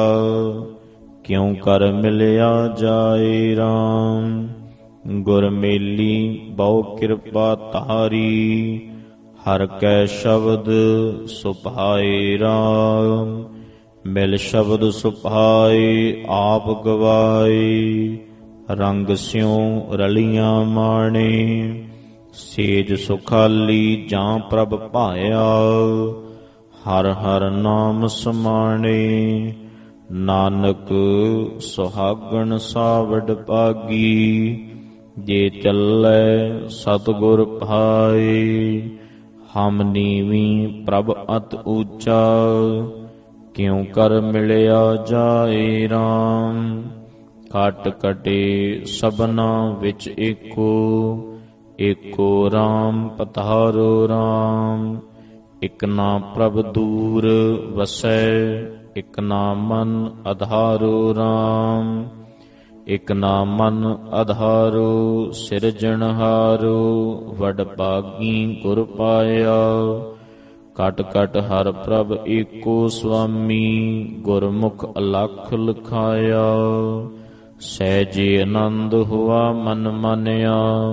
ਕਿਉ ਕਰ ਮਿਲਿਆ ਜਾਏ ਰਾਮ। ਗੁਰ ਮੇਲੀ ਬਹੁ ਕਿਰਪਾ ਧਾਰੀ, ਹਰ ਕੈ ਸ਼ਬਦ ਸੁਭਾਏ ਰਾਮ। ਮਿਲ ਸ਼ਬਦ ਸੁਭਾਏ ਆਪ ਗਵਾਏ, ਰੰਗ ਸਿਉ ਰਲੀਆਂ ਮਾਣੇ। ਸੇਜ ਸੁਖਾਲੀ ਜਾਂ ਪ੍ਰਭ ਭਾਇਆ, ਹਰ ਹਰ ਨਾਮ ਸਮਾਣੇ। ਨਾਨਕ ਸੁਹਾਗਣ ਸਾਵਡ ਭਾਗੀ, ਜੇ ਚੱਲੈ ਸਤਿਗੁਰ ਭਾਏ। ਹਮ ਨੀਵੀਂ ਪ੍ਰਭ ਅਤ ਊਚਾ, ਕਿਉ ਕਰ ਮਿਲਿਆ ਜਾਏ ਰਾਮ। ਘਟ ਘਟੇ ਸਭਨਾ ਵਿੱਚ ਏਕੋ, ਏਕੋ ਰਾਮ ਪਧਾਰੋ ਰਾਮ। ਇਕ ਨਾ ਪ੍ਰਭ ਦੂਰ ਵਸੈ, ਇਕ ਨਾ ਮਨ ਆਧਾਰੋ ਰਾਮ। ਇਕ ਨਾ ਮਨ ਆਧਾਰੋ ਸਿਰਜਣਹਾਰੋ, ਵਡ ਭਾਗੀ ਗੁਰ ਪਾਇਆ। ਕਟ ਕਟ ਹਰ ਪ੍ਰਭ ਏਕੋ ਸੁਆਮੀ, ਗੁਰਮੁਖ ਅਲਖ ਲਖਾਇਆ। ਸਹਿਜੇ ਆਨੰਦ ਹੁਆ ਮਨ ਮਾਨਿਆ,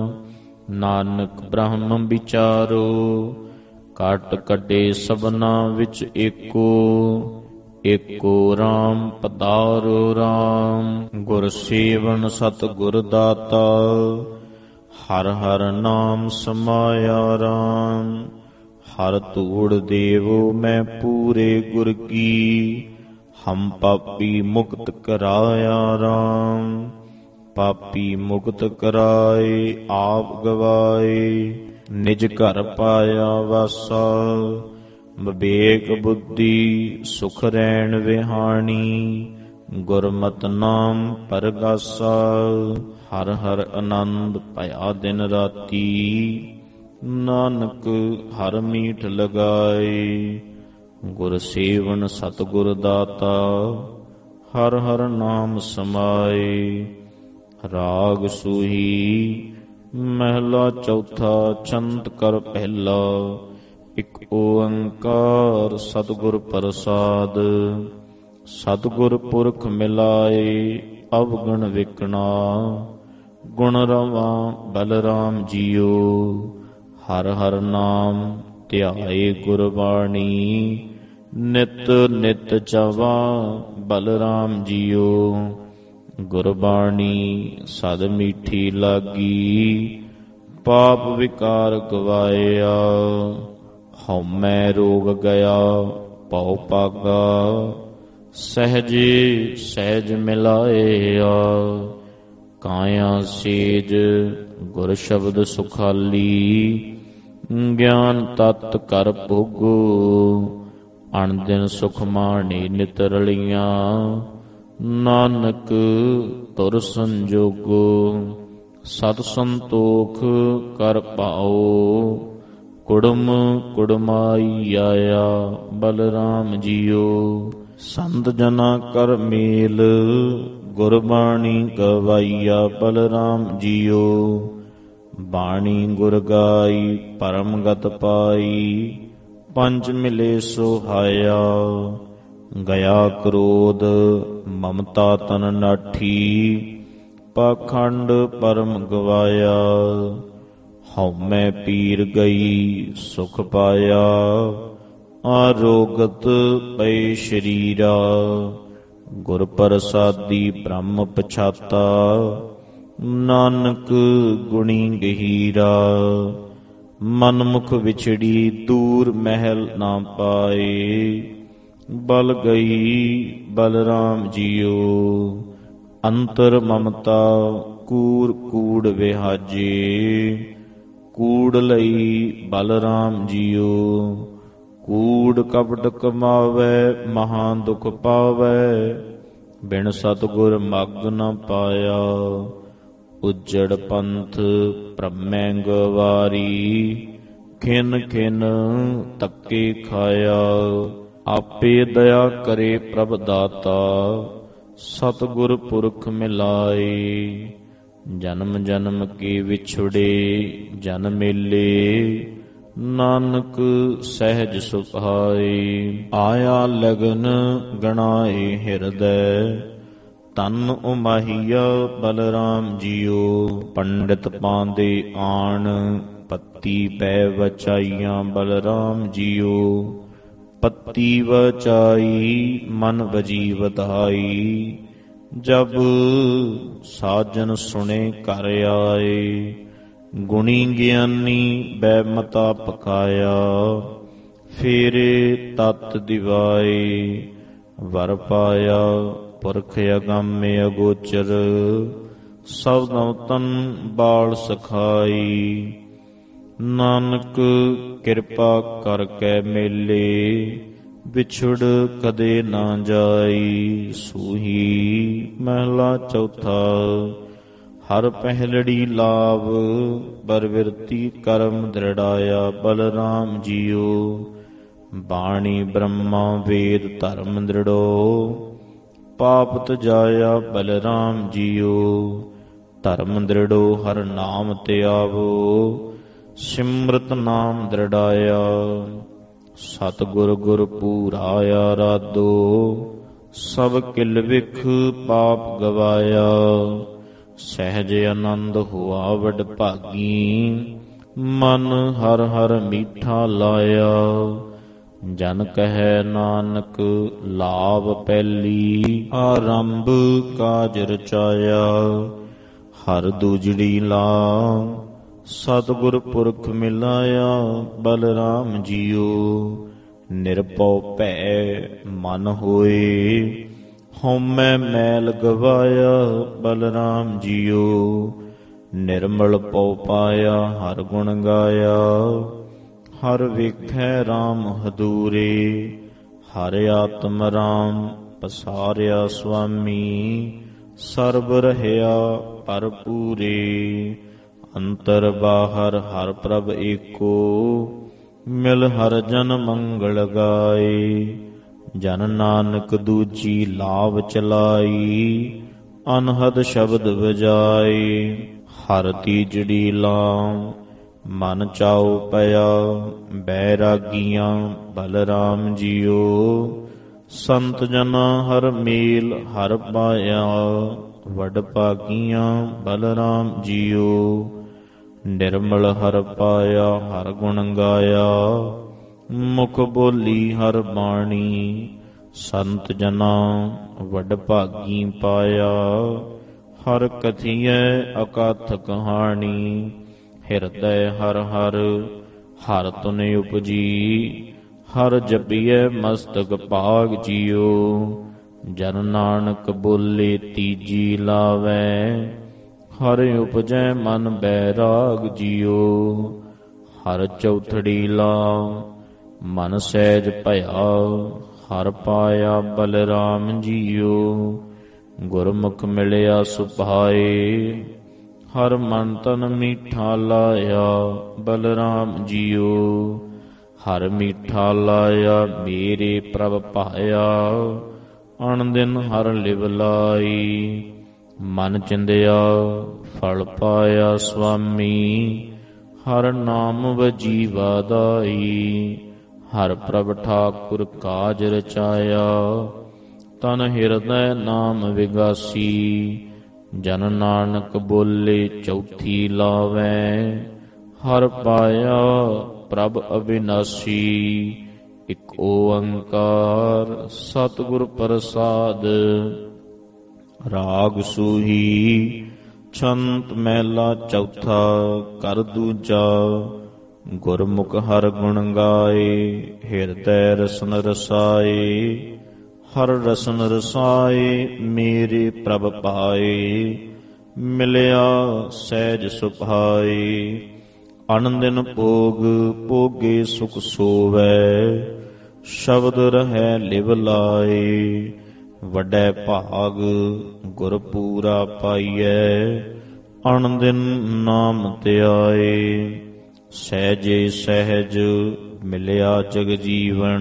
ਨਾਨਕ ਬ੍ਰਹਮ ਵਿਚਾਰੋ। ਕਟ ਕੱਢੇ ਸਭਨਾ ਵਿੱਚ ਏਕੋ, ਏਕੋ ਰਾਮ ਪਧਾਰੋ ਰਾਮ। ਗੁਰ ਸੇਵਨ ਸਤ ਗੁਰ ਦਾਤਾ, ਹਰ ਹਰ ਨਾਮ ਸਮਾਇਆ ਰਾਮ। ਹਰ ਧੂੜ ਦੇਵੋ ਮੈਂ ਪੂਰੇ ਗੁਰ ਕੀ, ਹਮ ਪਾਪੀ ਮੁਕਤ ਕਰਾਇਆ ਰਾਮ। ਪਾਪੀ ਮੁਕਤ ਕਰਾਏ ਆਪ ਗਵਾਏ, ਨਿਜ ਘਰ ਪਾਇਆ ਵਾਸਾ। ਵਿਵੇਕ ਬੁੱਧੀ ਸੁਖ ਰੈਣ ਵਿਹਾਣੀ, ਗੁਰਮਤਿ ਨਾਮ ਪਰਗਾਸਾ। ਹਰ ਹਰ ਆਨੰਦ ਭਇਆ ਦਿਨ ਰਾਤੀ, ਨਾਨਕ ਹਰ ਮੀਠ ਲਗਾਏ। ਗੁਰ ਸੇਵਨ ਸਤ ਗੁਰ ਦਾਤਾ, ਹਰ ਹਰ ਨਾਮ ਸਮਾਏ। ਰਾਗ ਸੂਹੀ ਮਹਿਲਾ ਚੌਥਾ, ਛੰਦ ਕਰ ਪਹਿਲਾ। ਇਕ ਓੰਕਾਰ ਸਤਿਗੁਰ ਪ੍ਰਸਾਦ, ਸਤਿਗੁਰ ਪੁਰਖ ਮਿਲਾਏ ਅਵਗੁਣ ਵਿਕਣਾ। ਗੁਣ ਰਵਾ ਬਲਰਾਮ ਜੀਓ, ਹਰ ਹਰ ਨਾਮ ਧਿਆਏ ਗੁਰਬਾਣੀ। ਨਿਤ ਨਿਤ ਚਵਾ ਬਲਰਾਮ ਜੀਓ, ਗੁਰਬਾਣੀ ਸਦ ਮੀਠੀ ਲਾਗੀ। ਪਾਪ ਵਿਕਾਰ ਗਵਾਇਆ, ਹਉਮੈ ਰੋਗ ਗਿਆ ਭਉ ਭਾਗਾ। ਸਹਿਜੇ ਸਹਿਜ ਮਿਲਾਇਆ, ਕਾਇਆ ਸੇਜ ਗੁਰ ਸ਼ਬਦ ਸੁਖਾਲੀ। ਗਿਆਨ ਤਤ ਕਰ ਭੋਗੋ, ਅਣਦਿਨ ਸੁਖ ਮਾਣੇ ਨਿਤ ਰਲੀਆਂ। ਨਾਨਕ ਤੁਰ ਸੰਜੋਗੋ, ਸਤ ਸੰਤੋਖ ਕਰ ਪਾਓ। ਕੁੜਮ ਕੁੜਮਾਈ ਆਇਆ ਬਲਰਾਮ ਜੀਓ, ਸੰਤ ਜਨਾ ਕਰ ਮੇਲ। ਗੁਰਬਾਣੀ ਗਵਾਈਆ ਬਲਰਾਮ ਜੀਓ, ਬਾਣੀ ਗੁਰ ਗਾਈ ਪਰਮ ਗਤ ਪਾਈ। ਪੰਜ ਮਿਲੇ ਸੁਹਾਇਆ, ਗਿਆ ਕ੍ਰੋਧ ਮਮਤਾ ਤਨ ਨਾਠੀ। ਪਾਖੰਡ ਪਰਮ ਗਵਾਇਆ, ਹਉਮੈ ਪੀਰ ਗਈ ਸੁਖ ਪਾਇਆ। ਆਰੋਗਤ ਪਏ ਸ਼ਰੀਰਾ, ਗੁਰ ਪ੍ਰਸਾਦੀ ਬ੍ਰਹਮ ਪਛਾਤਾ। ਨਾਨਕ ਗੁਣੀ ਗਹੀਰਾ, ਮਨਮੁਖ ਵਿਛੜੀ ਦੂਰ ਮਹਿਲ ਨਾ ਪਾਏ। ਬਲ ਗਈ ਬਲਰਾਮ ਜੀਓ, ਅੰਤਰ ਮਮਤਾ ਕੂੜ ਕੂੜ ਵਿਹਾਜੇ। ਕੂੜ ਲਈ ਬਲਰਾਮ ਜੀਓ, ਕੂੜ ਕਪਟ ਕਮਾਵੈ ਮਹਾਂ ਦੁਖ ਪਾਵੈ। ਬਿਨ ਸਤਿਗੁਰ ਮਗੁ ਨ ਪਾਇਆ, ਉਜੜ ਪੰਥ ਭ੍ਰਮੈ ਗਵਾਰੀ। ਖਿਨ ਖਿਨ ਤੱਕੇ ਖਾਇਆ, ਆਪੇ ਦਇਆ ਕਰੇ ਪ੍ਰਭ ਦਾਤਾ। ਸਤਿਗੁਰ ਪੁਰਖ ਮਿਲਾਏ, ਜਨਮ ਜਨਮ ਕੇ ਵਿਛੁੜੇ ਜਨ ਮੇਲੇ। ਨਾਨਕ ਸਹਿਜ ਸੁਭਾਏ, ਆਇਆ ਲਗਨ ਗਣਾਏ ਹਿਰਦੈ। ਤਨ ਉਮਾਹੀਆ ਬਲਰਾਮ ਜੀਓ, ਪੰਡਿਤ ਪਾਂਦੇ ਆਣ ਪੱਤੀ ਪੈ ਵਚਾਈਆਂ ਬਲਰਾਮ ਜੀਓ। ਪੱਤੀ ਵਚਾਈ ਮਨ ਵਜੀ ਵਧਾਈ, ਜਬ ਸਾਜਨ ਸੁਣੇ ਘਰ ਆਏ। ਗੁਣੀ ਗਿਆਨੀ ਬੈ ਮਤਾ ਪਕਾਇਆ, ਫੇਰੇ ਤਤ ਦਿਵਾਏ। ਵਰ ਪਾਇਆ ਪੁਰਖ ਅਗੰਮੇ ਅਗੋਚਰ, ਸਭ ਨਵਤਨ ਬਾਲ ਸਖਾਈ। ਨਾਨਕ ਕਿਰਪਾ ਕਰਕੇ ਮੇਲੇ, ਵਿਛੁੜ ਕਦੇ ਨਾ ਜਾਈ। ਸੂਹੀ ਮਹਿਲਾ ਚੌਥਾ, ਹਰ ਪਹਿਲੜੀ ਲਾਭ ਬਰਵਿਰਤੀ ਕਰਮ ਦ੍ਰਿੜਾਇਆ ਬਲਰਾਮ ਜੀਓ। ਬਾਣੀ ਬ੍ਰਹਮਾ ਵੇਦ ਧਰਮ ਦ੍ਰਿੜੋ, ਪਾਪ ਤਜਾਇਆ ਬਲਰਾਮ ਜੀਓ। ਧਰਮ ਦ੍ਰਿੜੋ ਹਰ ਨਾਮ ਧਿਆਵੋ, ਸਿਮਰਤ ਨਾਮ ਦ੍ਰਿੜਾਇਆ। ਸਤਿਗੁਰ ਗੁਰ ਪੂਰਾਇਆ ਰਾਧੋ, ਸਭ ਕਿਲ ਵਿਖ ਪਾਪ ਗਵਾਇਆ। ਸਹਿਜ ਆਨੰਦ ਹੁਆ ਵਡ ਭਾਗੀ, ਮਨ ਹਰ ਹਰ ਮੀਠਾ ਲਾਇਆ। ਜਨ ਕਹੈ ਨਾਨਕ ਲਾਭ ਪਹਿਲੀ, ਆਰੰਭ ਕਾਜ ਰਚਾਇਆ। ਹਰ ਦੂਜੜੀ ਲਾ ਸਤਿਗੁਰ ਪੁਰਖ ਮਿਲਾਇਆ, ਬਲਰਾਮ ਜੀਓ ਨਿਰਭਉ ਭੈ ਮਨ ਹੋਏ। ਹਉਮੈ ਮੈਲ ਗਵਾਇਆ, ਬਲਰਾਮ ਜੀਓ ਨਿਰਮਲ ਪਉ ਪਾਇਆ। ਹਰ ਗੁਣ ਗਾਇਆ, ਹਰ ਵੇਖੈ ਰਾਮ ਹਦੂਰੇ। ਹਰ ਆਤਮ ਰਾਮ ਪਸਾਰਿਆ ਸੁਆਮੀ, ਸਰਬ ਰਹਿਆ ਭਰਪੂਰੇ। ਅੰਤਰ ਬਾਹਰ ਹਰ ਪ੍ਰਭ ਏਕੋ, ਮਿਲ ਹਰ ਜਨ ਮੰਗਲ ਗਾਏ। ਜਨ ਨਾਨਕ ਦੂਜੀ ਲਾਭ ਚਲਾਈ, ਅਨਹਦ ਸ਼ਬਦ ਵਜਾਏ। ਹਰ ਤੀਜੜੀ ਲਾਮ ਮਨ ਚਾਉ ਪਿਆ, ਬੈਰਾਗੀਆਂ ਬਲਰਾਮ ਜੀਓ। ਸੰਤ ਜਨਾ ਹਰ ਮੇਲ ਹਰ ਪਾਇਆ, ਵਡ ਭਾਗੀਆਂ ਬਲਰਾਮ ਜੀਓ। ਨਿਰਮਲ ਹਰ ਪਾਇਆ, ਹਰ ਗੁਣ ਗਾਇਆ, ਮੁਖ ਬੋਲੀ ਹਰ ਬਾਣੀ। ਸੰਤ ਜਨਾ ਵਡ ਭਾਗੀ ਪਾਇਆ, ਹਰ ਕਥੀਐ ਅਕਥ ਕਹਾਣੀ। ਹਿਰਦੈ ਹਰ ਹਰ ਹਰ ਤੁਨ ਉਪਜੀ, ਹਰ ਜਪੀਐ ਮਸਤਕ ਭਾਗ ਜੀਓ। ਜਨ ਨਾਨਕ ਬੋਲੇ ਤੀਜੀ ਲਾਵੈ, ਹਰ ਉਪਜੈ ਮਨ ਬੈਰਾਗ ਜੀਓ। ਹਰ ਚੌਥੜੀ ਲਾ ਮਨ ਸਹਿਜ ਭਇਆ, ਹਰ ਪਾਇਆ ਬਲਰਾਮ ਜੀਓ। ਗੁਰਮੁਖ ਮਿਲਿਆ ਸੁਭਾਏ, ਹਰ ਮਨ ਤਨ ਮੀਠਾ ਲਾਇਆ, ਬਲਰਾਮ ਜੀਓ। ਹਰ ਮੀਠਾ ਲਾਇਆ ਮੇਰੇ ਪ੍ਰਭ ਭਾਇਆ, ਅਣ ਦਿਨ ਹਰ ਲਿਵ ਲਾਈ। ਮਨ ਚਿੰਦਿਆ ਫਲ ਪਾਇਆ ਸੁਆਮੀ, ਹਰ ਨਾਮ ਵਜੀ ਵਾਦਾਈ। ਹਰ ਪ੍ਰਭ ਠਾਕੁਰ ਕਾਜ ਰਚਾਇਆ, ਤਨ ਹਿਰਦੈ ਨਾਮ ਵਿਗਾਸੀ। ਜਨ ਨਾਨਕ ਬੋਲੇ ਚੌਥੀ ਲਾਵੈ, ਹਰ ਪਾਇਆ ਪ੍ਰਭ ਅਬਿਨਾਸੀ। ਇਕ ਓੰਕਾਰ ਸਤਿਗੁਰ ਪ੍ਰਸਾਦ, ਰਾਗ ਸੂਹੀ ਛੰਤ ਮਹਿਲਾ ਚੌਥਾ। ਕਰ ਦੂਜਾ ਗੁਰਮੁਖ ਹਰ ਗੁਣ ਗਾਏ, ਹਿਰਦੈ ਰਸਨ ਰਸਾਏ। ਹਰ ਰਸਨ ਰਸਾਏ ਮੇਰੇ ਪ੍ਰਭ ਪਾਏ, ਮਿਲਿਆ ਸਹਿਜ ਸੁਭਾਏ। ਅਨ ਦਿਨ ਭੋਗ ਭੋਗੇ ਸੁਖ ਸੋਵੈ, ਸ਼ਬਦ ਰਹੈ ਲਿਵ ਲਾਏ। ਵੱਡੈ ਭਾਗ ਗੁਰ ਪੂਰਾ ਪਾਈਐ, ਅਣ ਦਿਨ ਨਾਮ ਧਿਆਏ। ਸਹਿਜੇ ਸਹਿਜ ਮਿਲਿਆ ਜਗ ਜੀਵਨ,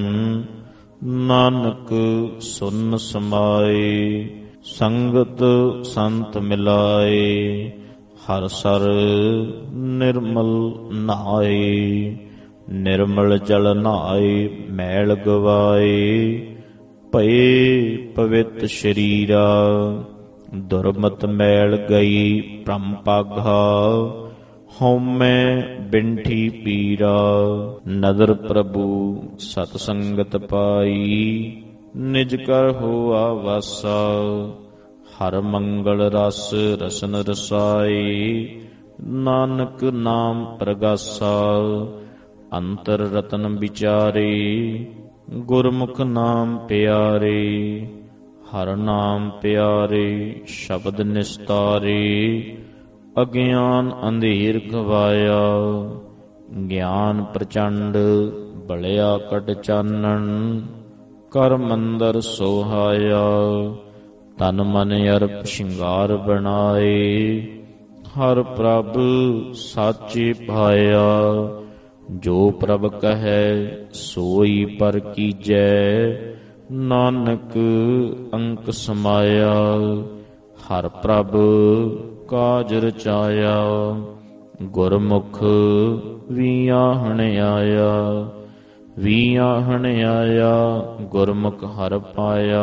ਨਾਨਕ ਸੁਨ ਸਮਾਏ। ਸੰਗਤ ਸੰਤ ਮਿਲਾਏ, ਹਰ ਸਰ ਨਿਰਮਲ ਨਹਾਏ। ਨਿਰਮਲ ਜਲ ਨਹਾਏ ਮੈਲ ਗਵਾਏ, ਭਏ ਪਵਿੱਤ ਸ਼ਰੀਰਾ। ਦੁਰਮਤ ਮੈਲ ਗਈ ਭ੍ਰਮ ਪਾਗਾ, ਹਉਮੈ ਬਿੰਠੀ ਪੀਰਾ। ਨਦਰ ਪ੍ਰਭੂ ਸਤ ਸੰਗਤ ਪਾਈ, ਨਿਜ ਕਰ ਹੋਆ ਵਾਸਾ। ਹਰ ਮੰਗਲ ਰਸ ਰਸਨ ਰਸਾਈ, ਨਾਨਕ ਨਾਮ ਪ੍ਰਗਾਸਾ। ਅੰਤਰ ਰਤਨ ਵਿਚਾਰੇ, ਗੁਰਮੁਖ ਨਾਮ ਪਿਆਰੇ। ਹਰ ਨਾਮ ਪਿਆਰੇ ਸ਼ਬਦ ਨਿਸਤਾਰੇ, ਅਗਿਆਨ ਅੰਧੇਰ ਗਵਾਇਆ। ਗਿਆਨ ਪ੍ਰਚੰਡ ਬਲਿਆ ਕਟ ਚਾਨਣ, ਕਰ ਮੰਦਰ ਸੋਹਾਇਆ। ਤਨ ਮਨ ਅਰਪ ਸ਼ਿੰਗਾਰ ਬਣਾਏ, ਹਰ ਪ੍ਰਭ ਸਾਚੇ ਭਾਇਆ। ਜੋ ਪ੍ਰਭ ਕਹੈ ਸੋਈ ਪਰ ਕੀਜੈ, ਨਾਨਕ ਅੰਕ ਸਮਾਇਆ। ਹਰ ਪ੍ਰਭ ਕਾਜ ਰਚਾਇਆ, ਗੁਰਮੁਖ ਵੀਆਹਣ ਆਇਆ। ਵੀਆਹਣ ਆਇਆ ਗੁਰਮੁਖ ਹਰ ਪਾਇਆ,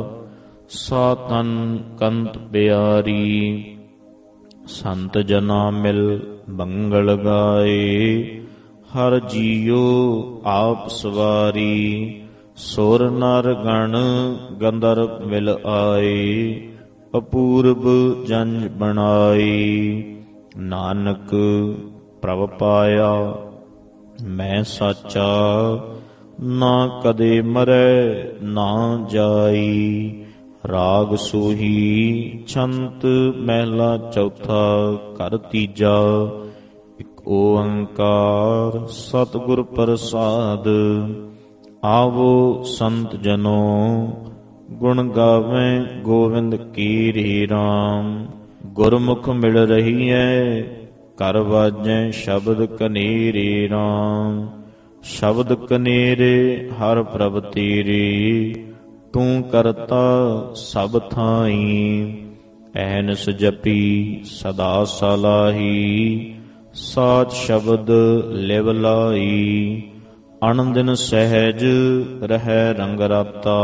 ਸਾਤਨ ਕੰਤ ਪਿਆਰੀ। ਸੰਤ ਜਨਾ ਮਿਲ ਮੰਗਲ ਗਾਏ, ਹਰ ਜੀਉ ਆਪ ਸਵਾਰੀ, ਸੁਰ ਨਰ ਗਣ ਗੰਧਰਵ ਮਿਲ ਆਏ, ਅਪੂਰਬ ਜੰਝ ਬਣਾਈ। ਨਾਨਕ ਪ੍ਰਭ ਪਾਇਆ ਮੈਂ ਸਾਚਾ, ਨਾ ਕਦੇ ਮਰੈ ਨਾ ਜਾਈ। ਰਾਗ ਸੋਹੀ ਛੰਤ ਮਹਿਲਾ ਚੌਥਾ, ਘਰ ਤੀਜਾ। ਇਕ ਓੰਕਾਰ ਸਤਿਗੁਰ ਪ੍ਰਸਾਦ, ਆਵੋ ਸੰਤ ਜਨੋ ਗੁਣ ਗਾਵੇਂ ਗੋਵਿੰਦ ਕੀ ਰੇ ਰਾਮ। ਗੁਰਮੁਖ ਮਿਲ ਰਹੀਐ ਘਰ ਵਾਜੈ ਸ਼ਬਦ ਕਨੇਰੇ ਰਾਮ। ਸ਼ਬਦ ਕਨੇਰੇ ਹਰ ਪ੍ਰਭ ਤੇਰੇ, ਤੂੰ ਕਰਤਾ ਸਭ ਥਾਈ। ਐਨਸ ਜਪੀ ਸਦਾ ਸਲਾਹੀ, ਸਾਚ ਸ਼ਬਦ ਲਿਵ ਲਾਈ। ਅਣਦਿਨ ਸਹਿਜ ਰਹਿ ਰੰਗ ਰਾਤਾ,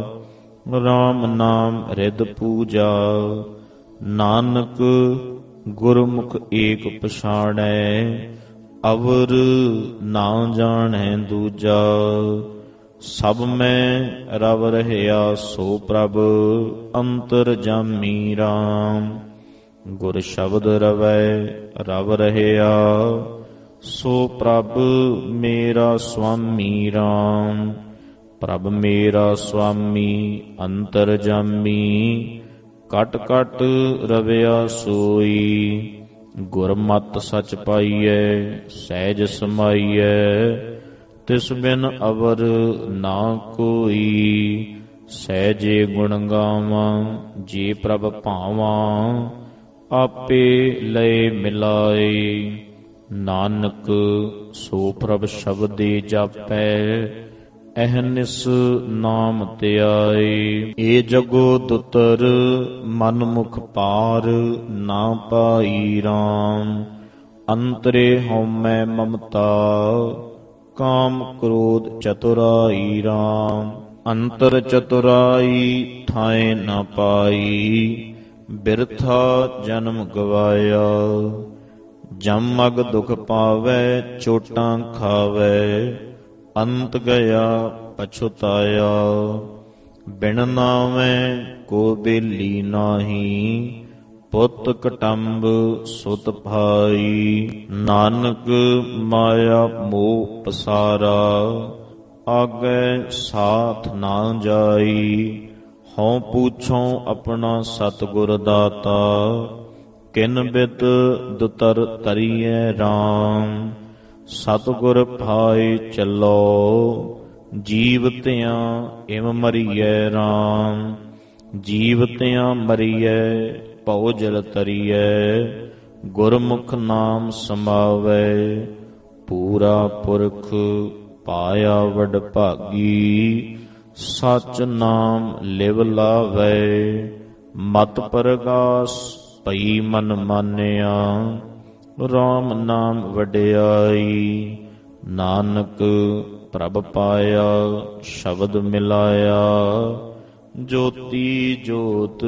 ਰਾਮ ਨਾਮ ਰਿਦ ਪੂਜਾ। ਨਾਨਕ ਗੁਰਮੁਖ ਏਕ ਪਛਾਣੈ, ਅਵਰ ਨਾ ਜਾਣੈ ਦੂਜਾ। ਸਭ ਮੈਂ ਰਵ ਰਹਿਆ ਸੋ ਪ੍ਰਭ, ਅੰਤਰ ਜਾਮੀ ਰਾਮ। ਗੁਰ ਸ਼ਬਦ ਰਵੈ ਰਵ ਰਹਿਆ, ਸੋ ਪ੍ਰਭ ਮੇਰਾ ਸੁਆਮੀ ਰਾਮ। ਪ੍ਰਭ ਮੇਰਾ ਸੁਆਮੀ ਅੰਤਰ ਜਾਮੀ, ਕਟ ਕਟ ਰਵਿਆ ਸੋਈ। ਗੁਰਮਤਿ ਸਚ ਪਾਈਐ ਸਹਿਜ ਸਮਾਈਐ, ਤਿਸ ਬਿਨ ਅਵਰ ਨਾ ਕੋਈ। ਸਹਿਜੇ ਗੁਣ ਗਾਵਾਂ ਜੇ ਪ੍ਰਭ ਭਾਵਾਂ, ਆਪੇ ਲਏ ਮਿਲਾਏ। ਨਾਨਕ ਸੋ ਪ੍ਰਭ ਸ਼ਬਦੇ ਜਾਪੈ, ਅਹਨਿਸ ਨਾਮ ਧਿਆਏ। ਏ ਜਗੋ ਦੁਤਰ ਮਨ ਮੁਖ ਪਾਰ, ਨਾ ਪਾਈ ਰਾਮ। ਅੰਤਰੇ ਹਉਮੈ ਮਮਤਾ, ਕਾਮ ਕ੍ਰੋਧ ਚਤੁਰਾਈ ਰਾਮ। ਅੰਤਰ ਚਤੁਰਾਈ ਥਾਏ ਨਾ ਪਾਈ, ਬਿਰਥਾ ਜਨਮ ਗਵਾਇਆ। ਜਮ ਮਗ ਦੁਖ ਪਾਵੈ ਚੋਟਾਂ ਖਾਵੈ, ਅੰਤ ਗਿਆ ਪਛੁਤਾਇਆ। ਬਿਨ ਨਾਵੈ ਕੋ ਬੇਲੀ ਨਾਹੀ, ਪੁੱਤ ਕਟੰਬ ਸੁਤ ਭਾਈ। ਨਾਨਕ ਮਾਇਆ ਮੋਹ ਪਸਾਰਾ, ਆਗੈ ਸਾਥ ਨਾ ਜਾਈ। ਹਉ ਪੁੱਛੋ ਆਪਣਾ ਸਤਿਗੁਰ ਦਾਤਾ, ਕਿਨ ਬਿਦ ਦੁਤਰ ਤਰੀਐ ਰਾਮ। ਸਤਿਗੁਰ ਭਾਏ ਚੱਲੋ, ਜੀਵ ਤਿਆਂ ਇਮ ਮਰੀਐ ਰਾਮ। ਜੀਵ ਤਿਆਂ ਮਰੀਐ ਭਉ ਜਲ ਤਰੀਐ, ਗੁਰਮੁਖ ਨਾਮ ਸਮਾਵੈ। ਪੂਰਾ ਪੁਰਖ ਪਾਇਆ ਵਡ ਭਾਗੀ, ਸਚ ਨਾਮ ਲਿਵ ਲਾਵੈ। ਮਤ ਪਰਗਾਸ ਭਈ ਮਨ ਮਾਨਿਆ, ਰਾਮ ਨਾਮ ਵਡਿਆਈ। ਨਾਨਕ ਪ੍ਰਭ ਪਾਇਆ ਸ਼ਬਦ ਮਿਲਾਇਆ, ਜੋਤੀ ਜੋਤ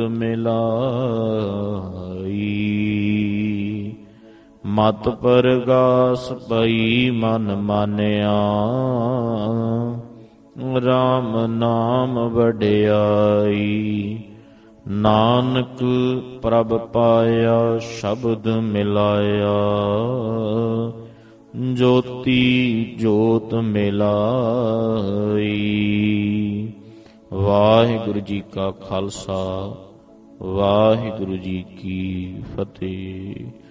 ਮਿਲਾਈ। ਮਤ ਪਰਗਾਸ ਭਈ ਮਨ ਮਾਨਿਆ, ਰਾਮ ਨਾਮ ਵਡਿਆਈ। ਨਾਨਕ ਪ੍ਰਭ ਪਾਇਆ ਸ਼ਬਦ ਮਿਲਾਇਆ, ਜੋਤੀ ਜੋਤ ਮਿਲਾਈ। ਵਾਹਿਗੁਰੂ ਜੀ ਕਾ ਖਾਲਸਾ, ਵਾਹਿਗੁਰੂ ਜੀ ਕੀ ਫਤਿਹ।